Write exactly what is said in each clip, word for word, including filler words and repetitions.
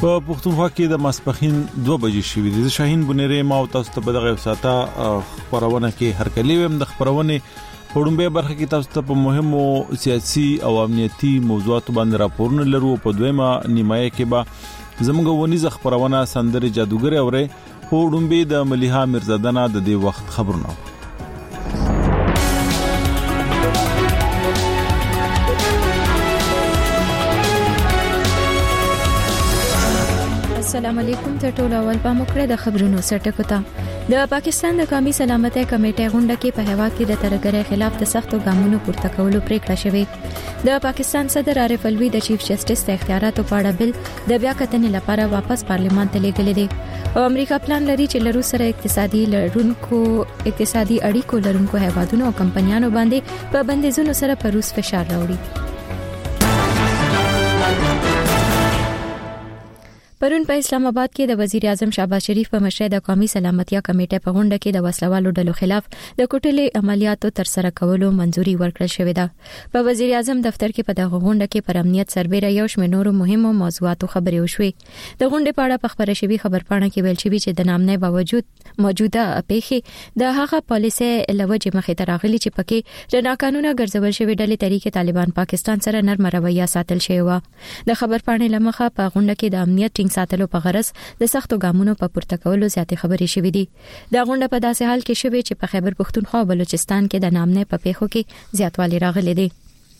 په پښتونخوا کې د ماسپخین دوه بجې شوې دي. شاهین بنيري ما او تاسو ته په دغه ساته خبرونه کې هرکلی ويم. د خبرونه په لومړی برخه کې تاسو ته په مهمو سیاسي او امنیتي موضوعاتو باندې راپورونه لرو. په دویمه نیمایي کې به زموږ ونیزه خبرونه سندره جادوګر اوري. په لومړی د مليحه مرزادنه د دې وخت خبرونه. السلام علیکم ته ټول اول په مکړه د خبرونو سرټکو ته. د پاکستان د قومي سلامتۍ کمیټې غونډه کې په هوا کې د ترګرۍ خلاف د سختو ګامونو پورته کولو پریکړه شوې. د پاکستان صدر عارف الوی د چیف جسټس د اختیاراتو په اړه بل د بیا کتنې لپاره واپس پارلیمان ته لیږلی دی. او امریکا پلان لري چې له روس سره اقتصادي لرونکو اقتصادي اړیکو لرونکو هیوادونو او کمپنیانو باندې په بندیزونو سره په روس فشار راوړي. پرون په اسلام آباد کې د وزیر اعظم شهباز شریف په مشرۍ د قومي سلامتۍ کمیټې په غونډه کې د وسلوالو ډلو خلاف د کوټلې عملیاتو تر سره کولو منځوري ورکړل شوې ده. په وزیر اعظم دفتر کې په دغه غونډه کې پر امنیت سربېره یو شمېر نورو مهمو موضوعاتو خبرې وشوې. د غونډې په اړه په خبره شوی خبرپاڼه کې ویل شوی چې د نامنې باوجود موجوده پیښې د هغه پالیسي لوجه مخې ته راغلي چې پکې د ناقانونه ګرځول شوی ډلې طریقې طالبان پاکستان سره نرم رویه ساتل شوی و. د خبرپاڼې لمخه په غونډه کې د امنیت ټینګ ساتلو په غرض د سختو ګامونو په پورته کولو زیاتې خبرې شوې دي. دا غونډه په داسې حال کې شوې چې په خیبر پښتونخوا او بلوچستان کې د نامنې په پیښو کې زیاتوالی راغلی دی.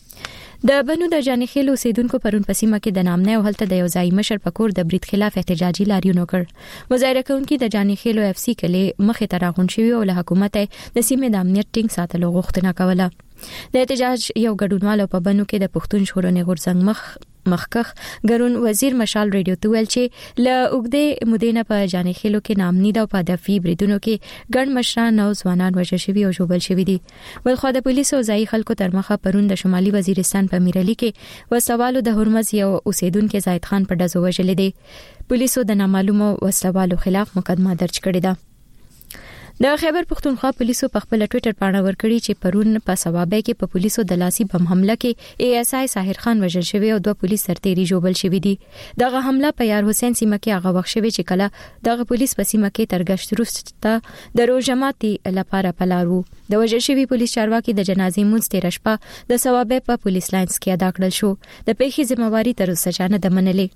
د بنو د جانخیل اوسیدونکو پرون په سیمه کې د نامنې او هلته د یو ځای مشر په کور د برید خلاف احتجاجي لاریون وکړ. مظاهره کوونکي د جانخیل او اف سی کلي مخې ته راغون شوي او له حکومت د سیمې د امنیت ټینګ ساتلو غوښتنه کوله. د احتجاج یو ګډونوال په بنو کې د پښتون شورونې غورځنګ مخ مخکخ ګرون وزیر مشال ریډیو ته ویل چې ل اوګدې مدینه په جانخیلو کې نامنی د په دفي بریدونو کې ګڼ مشران او ځوانان وژل شوي او ژوبل شوي دي. ولخوا د پولیسو ځای خلکو تر مخه پرون د شمالي وزیرستان په میرالي کې وسوالو د هرمز یو اوسیدونکو زاید خان په دزو وژل دي. پولیسو د نامعلومو وسوالو خلاف مقدمه درج کړې ده. د خیبر پښتونخوا پولیسو په خپل ټوئیټر باندې ورکړی چې پرون په ثوابه کې په پولیسو د لاسي بم حمله کې ای اس آی ساحر خان وژل شوی او دوه پولیس سرتیري ژوبل شوی دي. دغه حمله په یار حسین سیمه کې هغه وخت شوی چې کله دغه پولیس په سیمه کې ترګشت وروسته د روزماتي لپاره پلارو. د وژل شوی پولیس چارواکي د جنازې مونږ تیر شپه د ثوابه په پولیس لاینز کې ادا کړل شو. د پیښې ذمہواری تر اوسه چا نه منلې.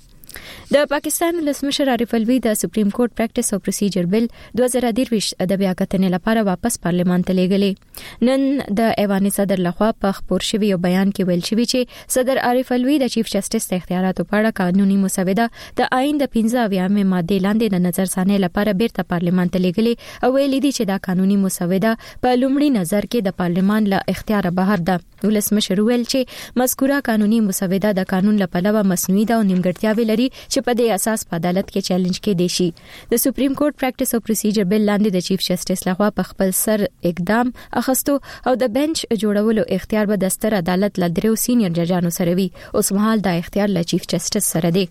د پاکستان ولسمشر عارف الوی د سپریم کورټ پریکټس او پروسیجر بل دوه زره درویش د بیا کتنې لپاره واپس پارلیمان ته لیږلی. نن د ایوان صدر لخوا په خبر شوی یو بیان کې ویل شوی چې صدر عارف الوی د چیف جسټس د اختیاراتو په اړه قانوني مسوده د آئین د پنځه اویایم ماده لاندې د نظر ثانیې لپاره بیرته پارلیمان ته لیږلی او ویل دي چې دا قانوني مسوده په لومړي نظر کې د پارلیمان له اختیار بهر ده. ولسمشر ویل چې مذکوره قانوني مسوده د قانون لپاره مصنوعي ده او نیمګړتیاوې لري چې په دې اساس په عدالت کې چیلنج کې دي شي. د سپریم کورټ پریکټس او پروسیجر بل لاندې د چیف جسټس لخوا په خپل سر اقدام اخستو او د بنچ جوړولو اختیار به د ستر عدالت له درو سینیئر ججانو سره وي. اوس مهال دا اختیار له چیف جسټس سره دی.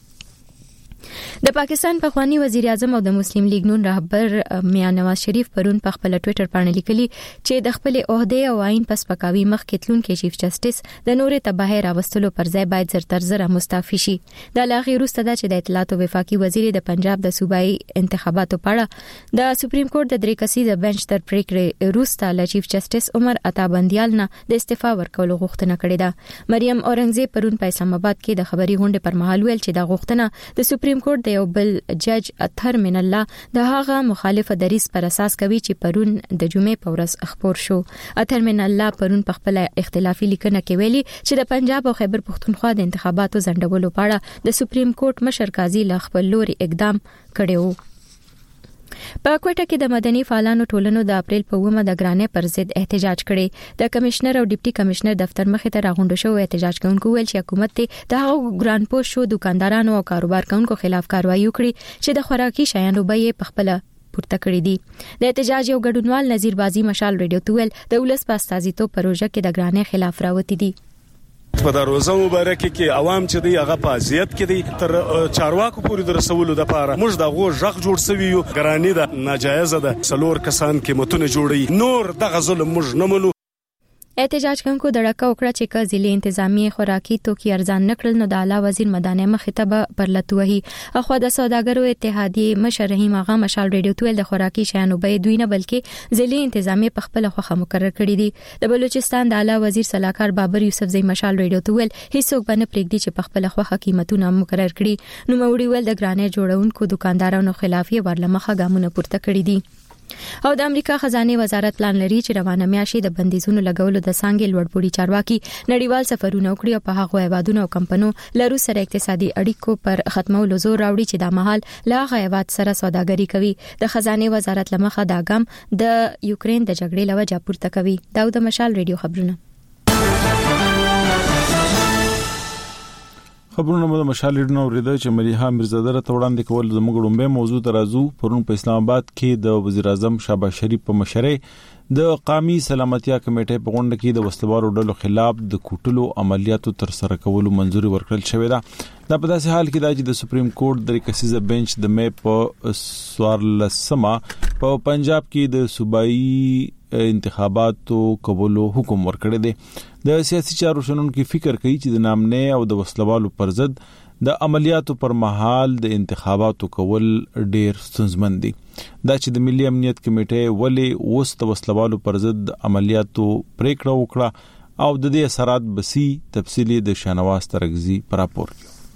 د پاکستان پخوانی وزیر اعظم او د مسلم لیگ نون رهبر میاں نواز شریف پرون په خپل ټوئیټر باندې لیکلي چې د خپل عہده او آئین پس پکاوي مخ کتلون کې چیف جسټس د نورې تباہی راوستلو پر ځای باید زر تر زر مستعفي شي. د لاغي روسته د اطلاعات او وفاقي وزیر د پنجاب د صوبایي انتخاباتو په اړه د سپریم کورټ د درې کسي د بنچ تر پریکړې روسته له چیف جسټس عمر عطا بندیال نه د استعفا ورکولو غوښتنه کړې ده. مریم اورنګزیب پرون په اسلام آباد کې د خبري غونډې پر مهال ویل چې دا غوښتنه د سپریم کورټ د یو بل جج اطهر من الله د هغه مخالف دریس پر اساس کوي چې پرون د جمعې په ورځ خبر شو. اطهر من الله پرون په خپل اختلافي لیکنه کې ویلي چې د پنجاب او خیبر پښتونخوا د انتخاباتو ځنډولو په اړه د سپریم کورټ مشر قاضي له خپل لوري اقدام کړی و. په کوټه کې د مدني فعالانو ټولنو د اپریل په اومه د ګرانې پر ضد احتجاج کړي. د کمشنر او ډیپټي کمشنر دفتر مخې ته راغونډ شو. احتجاج کوونکو ویل چې حکومت ته د هغو ګران پوش شو دکاندارانو او کاروبار کوونکو خلاف کاروایی وکړي چې د خوراکي شیانو بیې په خپل پورته کړې دي. د احتجاج یو ګډونوال نذیر بازی مشال ریډیو ته ویل د ولس په استازیتوب پروژه کې د ګرانې خلاف راوتی دي. په دا روزه مبارکه کې عوام چې دی هغه په اذیت کې دي تر چارواکو پورې د رسولو د پاره موږ د غو ژغ جوړ سوي یو ګرانی ده ناجایز ده سلور کسان کې متونه جوړي نور د غزل موږ نه منو. احتجاج کوونکو د ډکه وکړه چې ک ضلع انتظامی خوراکي توکي ارزان نکړل نو د اعلی وزیر مدانه مخاطب پر لټوهي اخو د سوداګرو اتحادیه مشر رحیم اغا مشال ریډیو تویل د خوراکي شیانو به دوی نه بلکې ضلع انتظامی په خپل خوخه مقرر کړی دي د بلوچستان د اعلی وزیر صلاحکار بابر یوسف زئی مشال ریډیو تویل هیڅوک باندې پریږدي چې په خپل خوخه قیمتونه مقرر کړي نو موړي ول د ګرانې جوړونکو دکاندارانو خلاف یې ورلمخه ګامونه پورته کړی دي او د امریکا خزانه وزارت پلان لري چې روانه میاشي د بندیزونو لګولو د سانګې لوړپوړي چارواکي نړیوال سفرونه وکړي او په هغه هیوادونو او کمپنو لرو سره اقتصادي اړیکو پر ختمولو زور راوړي چې د مهال لا غیبات سره سوداګري کوي د خزانه وزارت لمخه دا ګام د یوکرين د جګړې لوجه پورته کوي دا د مشال ریډیو خبرونه خبرونه مو د مشال ریډیو اوریدل چې مليحه میرزاده را وړاندې کول زموږ ډومبه موضوع ترازو پرون په اسلام آباد کې د وزیر اعظم شهباز شریف په مشرۍ د قومي سلامتیا کمیټې په غونډه کې د وسلوارو ډلو خلاف د کوټلو عملیاتو تر سره کولو منځوري ورکړل شوې ده دا په داسې حال کې د سپریم کورټ د ریکسیزه بنچ د مې په سوارلسمه په پنجاب کې د صوبایي انتخاباتو قبول حکم ورکړی دی د سیاسي چارو شنونکو فکر کوي چې د نامنه او د وسلوالو پر ضد د عملیاتو پر مهال د انتخاباتو کول ډیر ستونزمن دي دا چې د ملي امنیت کمیټې ولې اوس د وسلوالو پر ضد عملیاتو پریکړه وکړه او د دې اثرات بسی تفصیلی د شانواز ترغزي پر راپور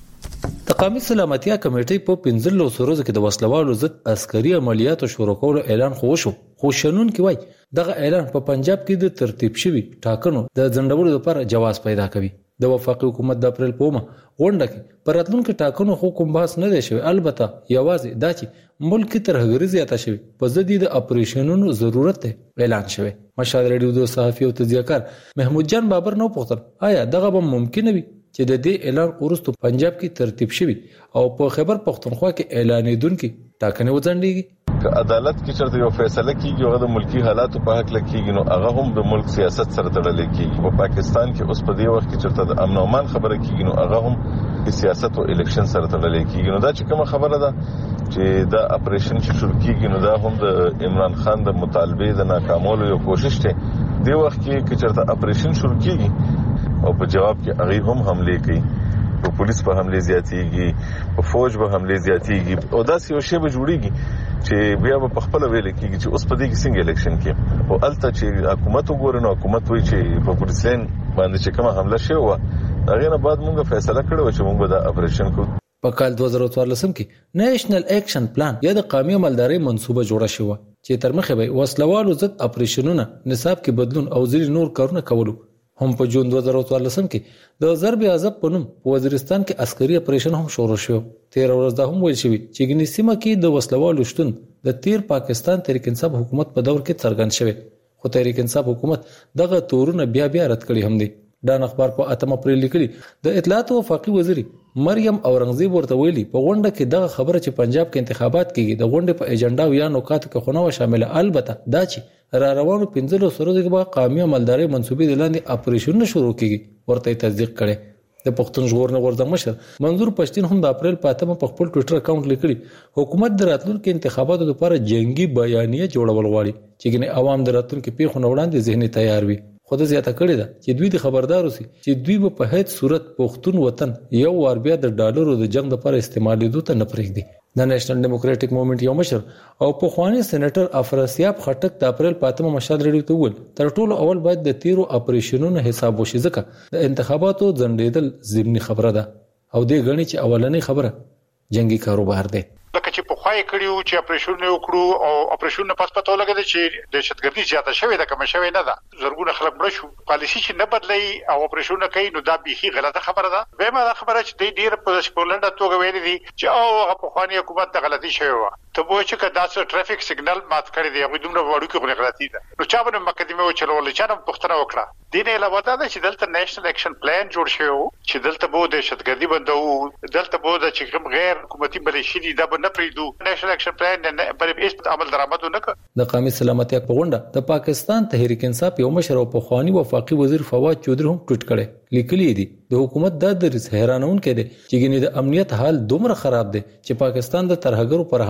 د قومي سلامتیا کمیټې په پنځه لسو ورځو کې د وسلوالو ضد عسکري عملیاتو شروع کولو اعلان خو شو خو شنون کې وای دغه اعلان په پنجاب کې د ترتیب شوی ټاکنو د ځندولو لپاره جواز پیدا کوي د وفاقي حکومت د اپریل په مه غونډه کې پر راتلونکو ټاکنو حکم بحث نه دی شوی البته یوازې دا چې ملک تر هغه زیاته شوی په ضد د اپریشنونو ضرورت دی اعلان شوی مشال ریډیو د صحافي او تذکر محمود جان بابر نو پوښتنه آیا دغه به ممکن وي چې د دې اعلان وروسته پنجاب کې ترتیب شوی او په خیبر پختونخوا کې اعلانېدونکو ټاکنې وځنډيږي که عدالت کې چرته یو فیصله کیږي او د ملکی حالاتو په حق لکېږي نو هغه هم د ملک سیاست سره تړل کېږي په پاکستان کې اوس په دې وخت کې چرته د امن او امان خبره کیږي نو هغه هم د سیاست او الیکشن سره تړل کېږي نو دا چې کومه خبره ده چې دا اپریشن چې شروع کیږي نو دا هم د عمران خان د مطالبه د ناکامولو یو کوشش دی د وخت کې چې چرته اپریشن شروع کیږي او په جواب کې هغه هم حمله کوي په پولیس په حمله زیاتېږي په فوج په حمله زیاتېږي او دا یو شی به جوړیږي چې بیا په خپل ویل کېږي چې اوس په دې کې څنګه الیکشن کې او الته چې حکومت وګوري نو حکومت وایي چې په پولیس لین باندې چې کومه حمله شوه هغه نه بعد موږ فیصله کړو چې موږ دا اپریشن کوو په کال دوه زره څوارلس کې نېشنل اکشن پلان یا د قومي مالداري منصوبه جوړه شوه چې تر مخه به وسلوالو ضد اپریشنونه نصاب کې بدلون او ځینې نور کارونه کولو هم په جون دوه زره څوارلس کې د ضرب عذاب په نوم په وزیرستان کې عسکري اپریشن هم شروع شو تیر ورځ دا هم ویل شوی چې ګنې سیمه کې د وسلوالو شتون د تیر پاکستان تحریک انصاف حکومت په دور کې څرګند شوی خو تحریک انصاف حکومت دغه تورونه بیا بیا رد کړي هم دي دا اخبار په اتم اپریل لیکلي د اطلاعات او وفاقي وزیر مریم اورنګزیب ورته ویلي په غونډه کې دغه خبره چې پنجاب کې انتخابات کیږي د غونډې په ایجنډا یا نوکات کې خونه شامل البته دا چې را روانو پنځلو سره د قومي مالداري منسوبې د لاندې اپریشن شروع کیږي ورته تصدیق کړي د پښتون ژغورنې غورځنګ مشر منظور پښتين هم د اپریل په اتمه په خپل ټوئیټر اکاونټ لیکلي حکومت د راتلونکو انتخاباتو لپاره جنگي بیانیه جوړول غواړي چې ګنې عوام د راتلونکو پیښو وړاندې ذهني تیار وي خود زیاته کړی دا چې دوی د خبردار اوسي چې دوی په هیڅ صورت پښتون وطن یو وار بیا د ډالرو د جنگ لپاره استعمالېدو ته نه پرېږدي د نېشنل ډیموکراټک موومېنټ یو مشر او په خواني سېنیټر افراسیاب خټک د اپریل په اتمه مشال ریډیو ته وویل تر ټولو اول باید د تیرو اپریشنونو حساب وشي ځکه د انتخاباتو ځنډېدل ضمني خبره ده او دې غني چې اولنې خبره جنگي کاروبار دی لکه چې په خوای کړیو چې اپریشن وکړو او اپریشن پس پته ولګید چې د دهشتګردي زیاته شوې ده کوم شوې نه ده زرګونه خلک مړ شو پالیسی چې نه بدلای او اپریشن کوي نو دا بيخي غلطه خبره ده به ما دا خبره چې د ډیر په پولنډ توګه ویلي دي چې او په خواني حکومت د غلطي شوی و ته وایي چې کدا څه ټریفیک سیګنل مات کړی دی هغه دومره وړو کې غلطي ده نو چا باندې مقدمه وچلول چې نن پښتنه وکړه دینه علاوه دا چې دلته نېشنل اکشن پلان جوړ شوی چې دلته بو د دهشتګردي بندو دلته بو د چې کوم غیر حکومتي ملیشي دي دا نه پریدو نېشنل اکشن پلان نه پر هیڅ عمل درآمد نه کړ د قومي سلامتیا په غونډه د پاکستان تحریک انصاف یو مشر او په خواني وفاقي وزیر فواد چودري هم ټویټ کړي لیکلي دي د حکومت د درس حیرانون کې دي چې ګنې د امنیت حال دومره خراب دي چې پاکستان د ترهګرو پر هم دي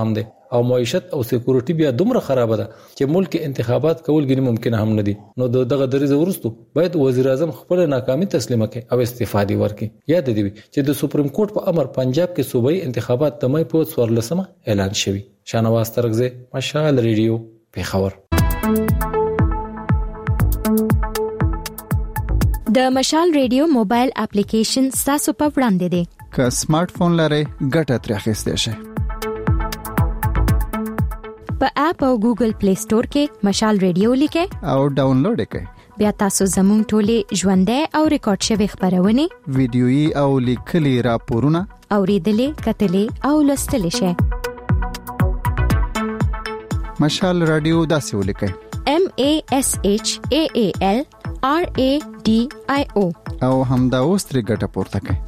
او معیشت او سکیورټي بیا دومره خراب ده چې ملک انتخابات کول ګنې ممکن هم نه دي. نو دغه دریزه ورستو باید وزیر اعظم خپل ناکامي تسلیم کړي او استعفا دی ورکړي. یاد دی چې د سپریم کورټ په امر پنجاب کې صوبایي انتخابات د مې په څوارلسمه اعلان شوی. شانواز ترغزه، مشال ریډیو، پیښور. د مشال ریډیو موبایل اپلیکیشن تاسو په وړاندې دی. که سمارټ فون لرئ ګټه ترې اخیستئ شئ. په اپ او ګوګل پلی سٹور کې مشال ریډیو لیکئ او ډاونلوډ کړئ. بیا تاسو زموږ ټولې ژوندۍ او ریکارډ شوی خبرونه، ویډیويي او لیکلي راپورونه اوریدلې، کتلې او لوستلې شئ. مشال رادیو داسې ولیکئ: M A S H A A L R A D I O او همدا اوس ترې ګټه پورته کړئ.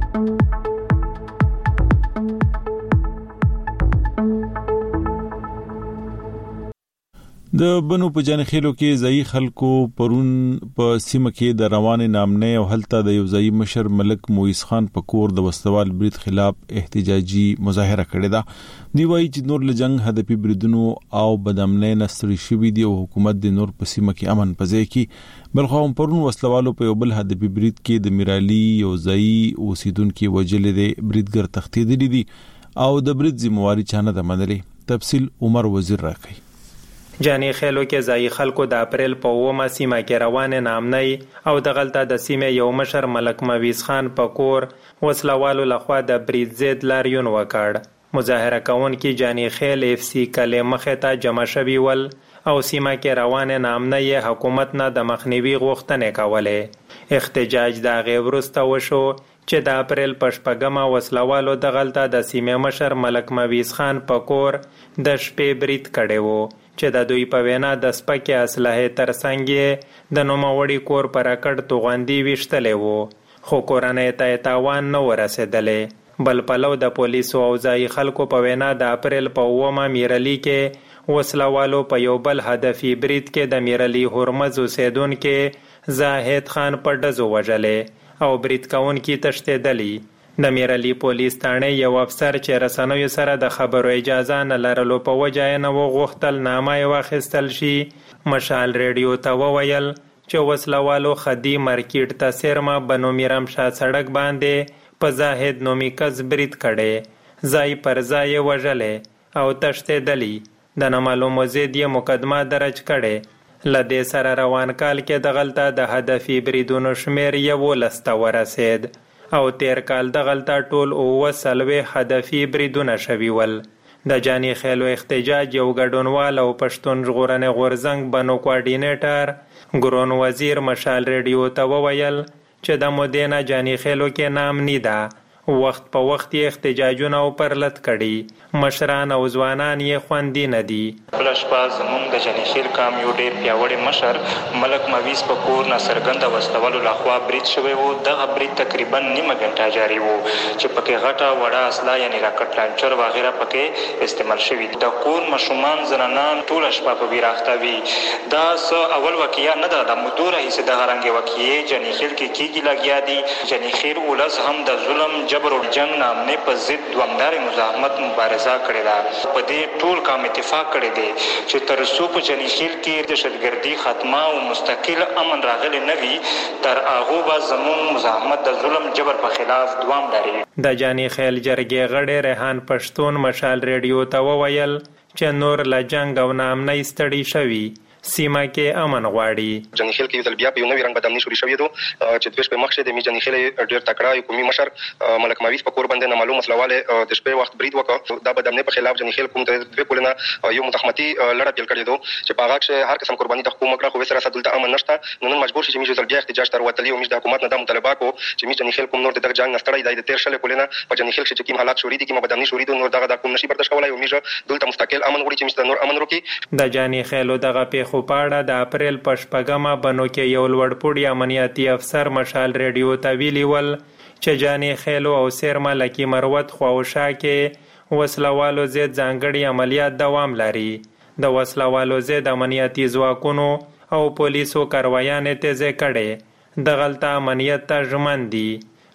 د بنو په جانخېلو کې ځای خلکو پرون په سیمه کې د روانې نامنې او هلته د یو ځای مشر ملک مویس خان په کور د وسوال برید خلاف احتجاجي مظاهره کړې ده. دی وايي چې نور له جنگ هدفي بریدونو او بدامنۍ نستړي شوي دي او حکومت د نور په سیمه کې امن پځای کې بلخو هم پرون وسلوالو په یو بل هدفي برید کې د میرالي یو ځای اوسیدونکو وجلې دي بریدګر تختیدلې دي او د برید ذمہواری چانه ده منلې. تفصیل عمر وزیر راکړي. جانی خېلو کې ځای خلکو د اپریل په اومه سیمه کې روانه نامنۍ او د غلطه د سیمه یو مشر ملک مویس خان په کور وسلوالو لخوا د برید ضد لاریون وکړ. مظاهره کوونکي جانی خېل اف سی کلمه مخه ته جمع شوي ول او سیمه کې روانه نامنۍ حکومت نه د مخنیوي غوښتنې کولې. احتجاج د غیورسته وشو چې د اپریل په شپږمه وسلوالو د غلطه د سیمه مشر ملک مویس خان په کور د شپې برید کړي وو چې د دوی په وینا د سپکې اسلحې ترڅنګ د نوموړي کور پر اکړ توغندي وشتلې وو خو کورنۍ ته تاوان نه ورسېدلې. بل پلو د پولیسو او ځای خلکو په وینا د اپریل په اومه میرالي کې وسلوالو په یو بل هدفي برید کې د میرالي هرمز اوسیدونکو زاهد خان په ډزو وژلې او برید کوونکي تښتېدلي. د میرالي پولیس تانه یو افسر چې رسنوي سره د خبرو اجازه نه لرلو په وجه نه وغوښتل نامه یې واخیستل شي. مشال ریډیو ته وویل چې وسلوالو خدي مارکیټ ته سرمه بنو میرم شاه سړک باندې په زاهد نومي کس برید کړي، ځای پر ځای وژلې او تښتېدلي. د نامعلومو ضد یې مقدمه درج کړي. له دې سره روان کال کې د غلطه د هدفي بریدونو شمیر یولس ته ورسېد او تیر کال د غلطه ټول اوه څلوېښت هدفي بریدونه شوي ول. د جانی خېلو احتجاج یو ګډونوال او پښتون ژغورنې غورځنګ بنو کوارډینیټر ګرون وزیر مشال ریډیو ته وویل چې د مدینه جانی خېلو کې نام نه ده، وخت په وخت یې احتجاجونه او پرلط کړي، مشران او ځوانان یې خوندي نه دي. بل شپه زموږ د جانی خېل کام یو ډېر پیاوړی مشر ملک مویس په کور نه څرګنده وسلوالو لخوا برید شوی و. دغه برید تقریبا نیمه ګنټه جاري و چې پکې غټه وړه اسلحه یعنې راکټ لانچر وغیره پکې استعمال شوي. د کور ماشومان زنانان ټوله شپه په ویر اخته وي. دا څه اول واقعه نه ده، د مودو راهیسې دغه رنګې واقعې جانی خېل کې کېږي لګیا دي. جانی خېل ولس هم د ظلم جبر او جنګ نامنې په ضد دوامدارې مزاحمت مبارزه کړې ده. په دې ټول کام اتفاق کړی دی چې تر څو په جانی خېل کې دهشتګردي ختمه او مستقل امن راغلی نه وي تر هغو به زموږ مزاحمت د ظلم جبر په خلاف دوام لري. د جانی خېل جرګې غړی ریحان پښتون مشال ریډیو ته وویل چې نور له جنګ او نامنۍ ستړي شوي، سیمه کې امن غواړي. جانی خېل کې یو ځل بیا په یو نوي رنګ بدامني شروع شوې ده چې دوه شپې مخکې د می جانی خېل ډېر تکړه حکومي مشر ملک مویس په کور باندې نامعلوم وسلواله د شپې وخت برید وکړ. دا بدامنۍ په خلاف جانی خېل کوم ته دوه کولنه یو متخمتي لړ پیل کړی ده چې په هغه کې هر قسم قرباني د حکومت کړه، خو سره سره امن نشته. نو نن مجبور شي چې می ځل بیا احتجاج تر وتلی او می د حکومت نه د مطالبه کو چې می جانی خېل کوم نور د دغه جنگ نستړی دی د تیر شل کولنه په جانی خېل چې کوم حالات شوري دي کوم بدامني شوري دي نور دغه د کوم نشي برداشت کولای او می دلته مستقل امن غوړي چې می نور امن وکړي. د جانی خېلو دغه پیښو پاړه د اپریل په شپږمه بنو کې یو لوړپوړی امنیتي افسر مشال ریډیو ته ویلي ول چې جانی خېلو او سیرما لکی مروت خواوشا کې وسلوالو ضد ځانګړي عملیات دوام لري. د وسلوالو ضد امنیتي ځواکونو او پولیسو کاروایانې تیزې کړې. د غلطه امنیت ته ژمن دي.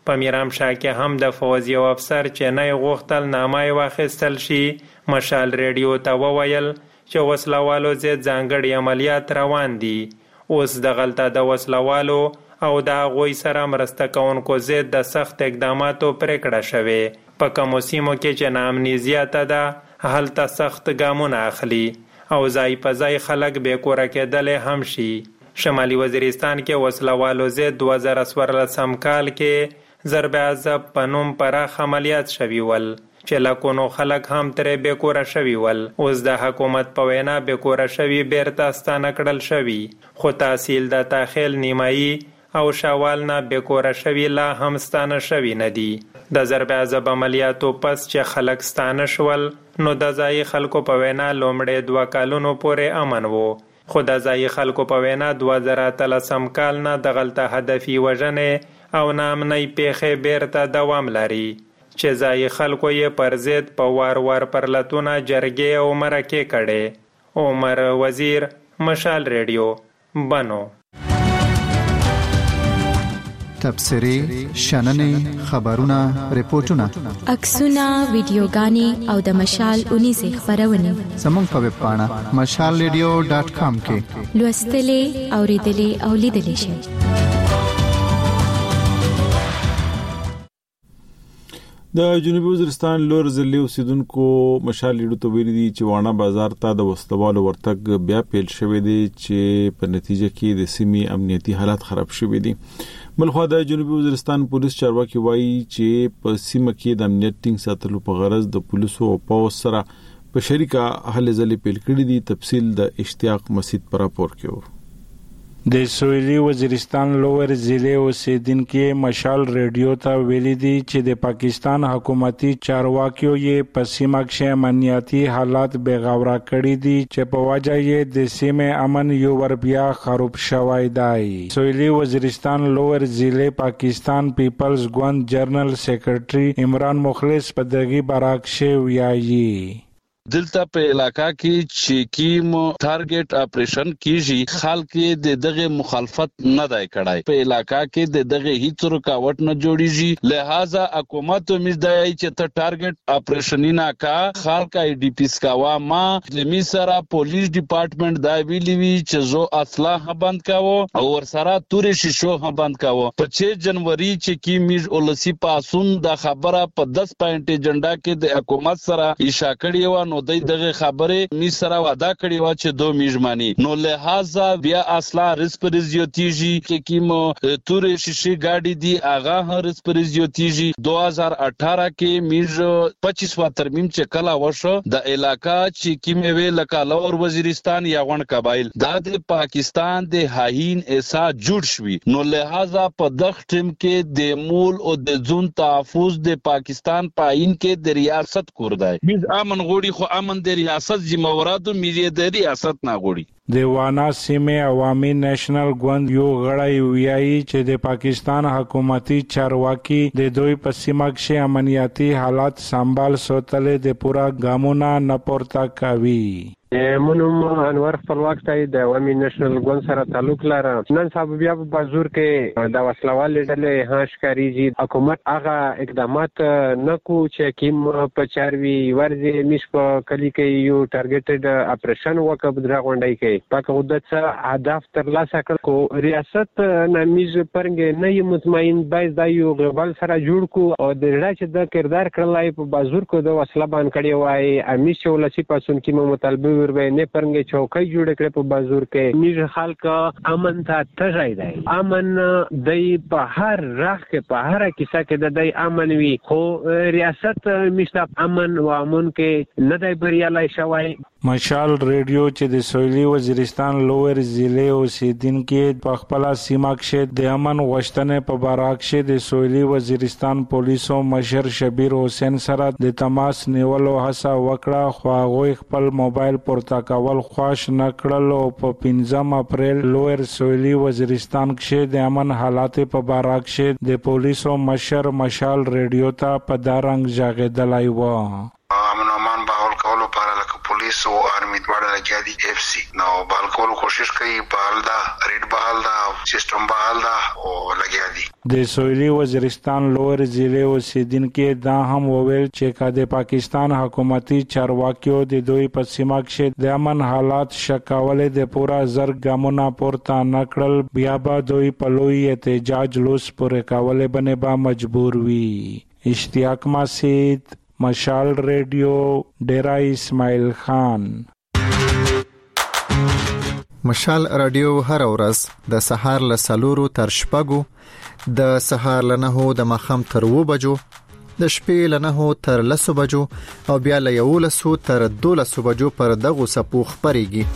په میرامشاه کې هم د فوز یو افسر چې نه غوښتل نامه واخیستل شي مشال ریډیو ته وویل چې وسلوالو ضد ځانګړي عملیات روان دي. اوس د غلطه د وسلوالو او د هغوی سره مرسته کوونکو ضد د سخت اقداماتو پریکړه شوې. په کومو سیمو کې چې ناامني زیاته ده هلته سخت ګامونه اخلي او ځای په ځای خلک بې کوره کېدلی هم شي. شمالي وزیرستان کې وسلوالو ضد دوه زره څوارلسم کال کې ضرب عذاب په نوم پراخ عملیات شوي ول چې لکونو خلک هم ترې بې کوره شوي ول. اوس د حکومت په وینا بې کوره شوي بیرته ستانه کړل شوي، خو تحصیل د تاخیل نیمایي او شوال نه بې کوره شوي لا هم ستانه شوي نه دي. د ضرب عذاب عملیاتو پس چې خلک ستانه شول نو د ځایي خلکو په وینا لومړی دوه کالونو پورې امن وو، خو د ځایي خلکو په وینا دوه زره اتلسم کال نه د غلطه هدفي وژنې او ناامنۍ پیښې بیرته دوام لري چې ځایي خلکو یې پر ضد په وار وار پرلتونه جرګې او مرکې کړې. عمر وزیر، مشال ریډیو، بنو. تبصرې، شننې، خبرونه، ریپورتونه، عکسونه، ویډیوګانې او د مشال اونیزه خبرونه زموږ په ویب پاڼه مشال ریډیو ډاټ کام کې لوستلې، اوریدلې او لیدلې شئ. د جنوبي وزیرستان لور ضلع اوسیدونکو مشال لیډو ته ویلي دي چې واڼه بازار ته د وسلوالو ورتګ بیا پیل شوی دی چې په نتیجه کې د سیمې امنیتي حالات خراب شوی دي. بلخو د جنوبي وزیرستان پولیس چارواکي وایي چې په سیمه کې د امنیت ټینګ ساتلو په غرض د پولیسو او پولیس سره په شریکه هلې ځلې پیل کړې دي. تفصیل د اشتیاق مسعود پر راپور کې. د سویلي وزیرستان لوور ضلع اوسیدونکو مشال ریډیو ته ویلي دي چې د پاکستان حکومتي چارواکیو یې په سیمه کې امنیتي حالات بغاوره کړي دي چې په وجه یې د سیمې امن یو ور بیا خراب شوی دی. سویلي وزیرستان لوور ضلع پاکستان پیپلز ګوند جنرال سیکریټري عمران مخلص په دغه براکشه ویایي دلته په علاقہ کې چې کیم ټارګټ اپریشن کیږي خلک د دغه مخالفت نه دی کړای. په علاقہ کې د دغه هیڅ رکاوټ نه جوړیږي، لہذا حکومت مزدای چې ته ټارګټ اپریشن نه کا خلک ای ډی پی سکاوا ما د میسرا پولیس ډپارټمنټ دا ویلی وی چې زو اصلاح بند کاوه او ور سره تورې شیشو هم بند کاوه. په چھ جنوري چې کیمیز اولسی پاسون د خبره په دس پاینټ ایجنډا کې د حکومت سره اشاره کړی و نو د دغه خبره می سره وعده کړی و چې دو میجمانی نو لہذا بیا اصلا ریسپریزیوتیجی کې کیم تورې شیشې گاډي دی اغه هر ریسپریزیوتیجی دو هزار اٹھارہ کې میج پچیس وا ترمیم چې کلا وشو د علاقہ چې کیم وی لکالور وزیرستان یا غون قبایل د پاکستان د هاین ایسا جوړ شوی نو لہذا په دغه ټیم کې د مول او د ځون تحفظ د پاکستان پاین کې د ریاست کوردای biz امن غوړي خو امن د ریاست ذمہواراتو میری د ریاست نه غوړي. د وانا سیمه عوامي نېشنل ګوند یو غړی ویایي چې د پاکستان حکومتي چارواکي د دوی په سیمه کې امنیتي حالات سنبال ساتلې د پورا ګامونه نه پورته کوي. منم انور خپلواک ته د عوامي نېشنل ګوند سره تعلق لري. نن سبا بیا په بازور کې د وسلوال ډلې هاشکاریږي حکومت هغه اقدامات نه کو چې کیم په چاروي ورځي مش په کلی کې یو ټارګټډ اپریشن وکړ د غونډای کې پاکه مدت څخه هدف ترلاسه کړ کو ریاست نامیز پرنګ نه یم مطمئن بایز د یو غبل سره جوړ کو او د راځي د کردار کړلای په بازور کې د وسله باندې کړی وای امیش ولسی پاسون کې مطالبه وربه نه پرنګ چوکۍ جوړ کړ په بازور کې میز خلک امن ته تژای دی امن دای په هر راخ کې په هر کیسه کې د دای امن وی خو ریاست مشتاق امن و امن کې نه دی بریالای شوی. مشال ریډیو چې د سویلي وزیرستان لوور ضلع اوسیدونکو په خپل سیمه کې د امن غوښتنې په باراکشه د سویلي وزیرستان پولیسو مشر شبیر حسین سره د تماس نیولو هڅه وکړه خو هغه خپل موبایل پورته کول خوښ نه کړل او په پنځم اپریل لوور سویلي وزیرستان کې د امن حالات په باراکشه د پولیسو مشر مشال ریډیو ته په دارنګ ژغېدلای و. امن امان بحال کولو لپاره لکه پولیس پولیس او آرمي دواړه لګیا دي اف سي نو بهال کولو کوشش کوي بهال دا ریډ بهال دا سیستم بهال دا او لګیا دي. د سویلي وزیرستان لوړ ضلع اوسیدونکو دا هم وویل چې کا د پاکستان حکومتي چارواکیو د دوی په سیمه کې د امن حالات شکاولې د پورا زر ګامونه پورته نکړل بیا به دوی په لوی احتجاج لوس پورې کولې باندې به مجبور وي. اشتیاق مسید، مشال ریډیو، ډیرا اسماعیل خان. مشال رادیو هر ورځ د سهار له سلورو تر شپږو، د سهار له نهو د ماښام تر اوو بجو، د شپې له نهو تر لسو بجو او بیا له یولسو تر دولسو بجو پر دغو څپو خپرېږي.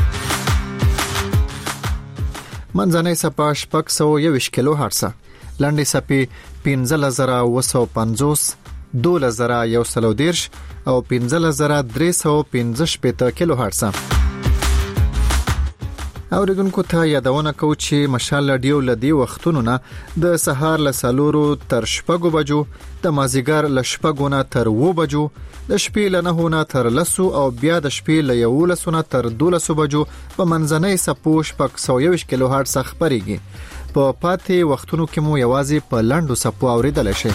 منځنۍ څپه شپږ سوه یوویشت کیلو هرټزه، لنډې څپې پنځلس زره اوه سوه پنځوس، دولس زره یو سل او دېرش او پنځلس زره درې سوه پنځه شپېته کیلو هرټزه. اوریدونکو ته یادونه کوو چې مشال رادیو له دې وختونو نه د سهار له څلورو تر شپږو بجو، د مازیګر له شپږو نه تر اوو بجو، د شپې له نهو نه تر لسو او بیا د شپې له یولسو نه تر دولسو بجو په منځنۍ څپو شپږ سوه یوویشت کیلو هرټز خپرېږي. په پاتې وختونو کې مو یوازې په لنډو څپو اوریدلی شئ.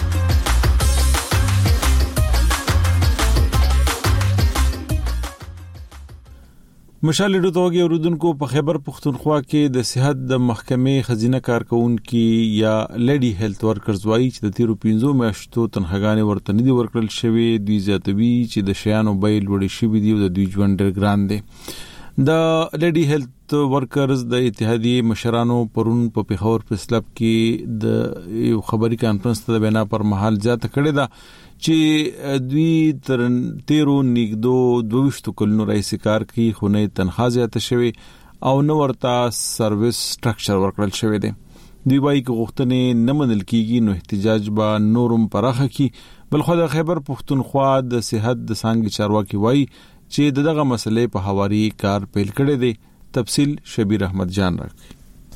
مشال ریډیو توګه اوریدونکو په خیبر پختونخوا کې د صحت د محکمې خزینه کارکونکو یا لیډي هیلث ورکرز وایي چې د تیرو پنځو میاشتو تنخواګانې ورته نه دي ورکړل شوې. دوی زیاتوي چې د شیانو بیل وړي شوي دي او د دوی ژوند ډېر ګران دی. د لیډي هیلث ورکرز د اتحادیې مشرانو پرون په پیښور پریس کلب کې د یو خبري کانفرنس ته بنا پر مهال زیاته کړې ده چې دوی تر تیرو نګدو دویشتو کلونو راځي کار کوي خو نه تنخواه زیاته شوی او نو ورته سرویس سټرکچر ورکړل شوی دی. دوی وايي چې غوښتنې نه منل کیږي نو احتجاج به نورم پراخه کی. بل خو د خیبر پختونخوا د صحت د څنګه چارواکي وايي چې دغه مسلې په حواري کار پیل کړی دی. تفصیل شبیر احمد جان راکړي.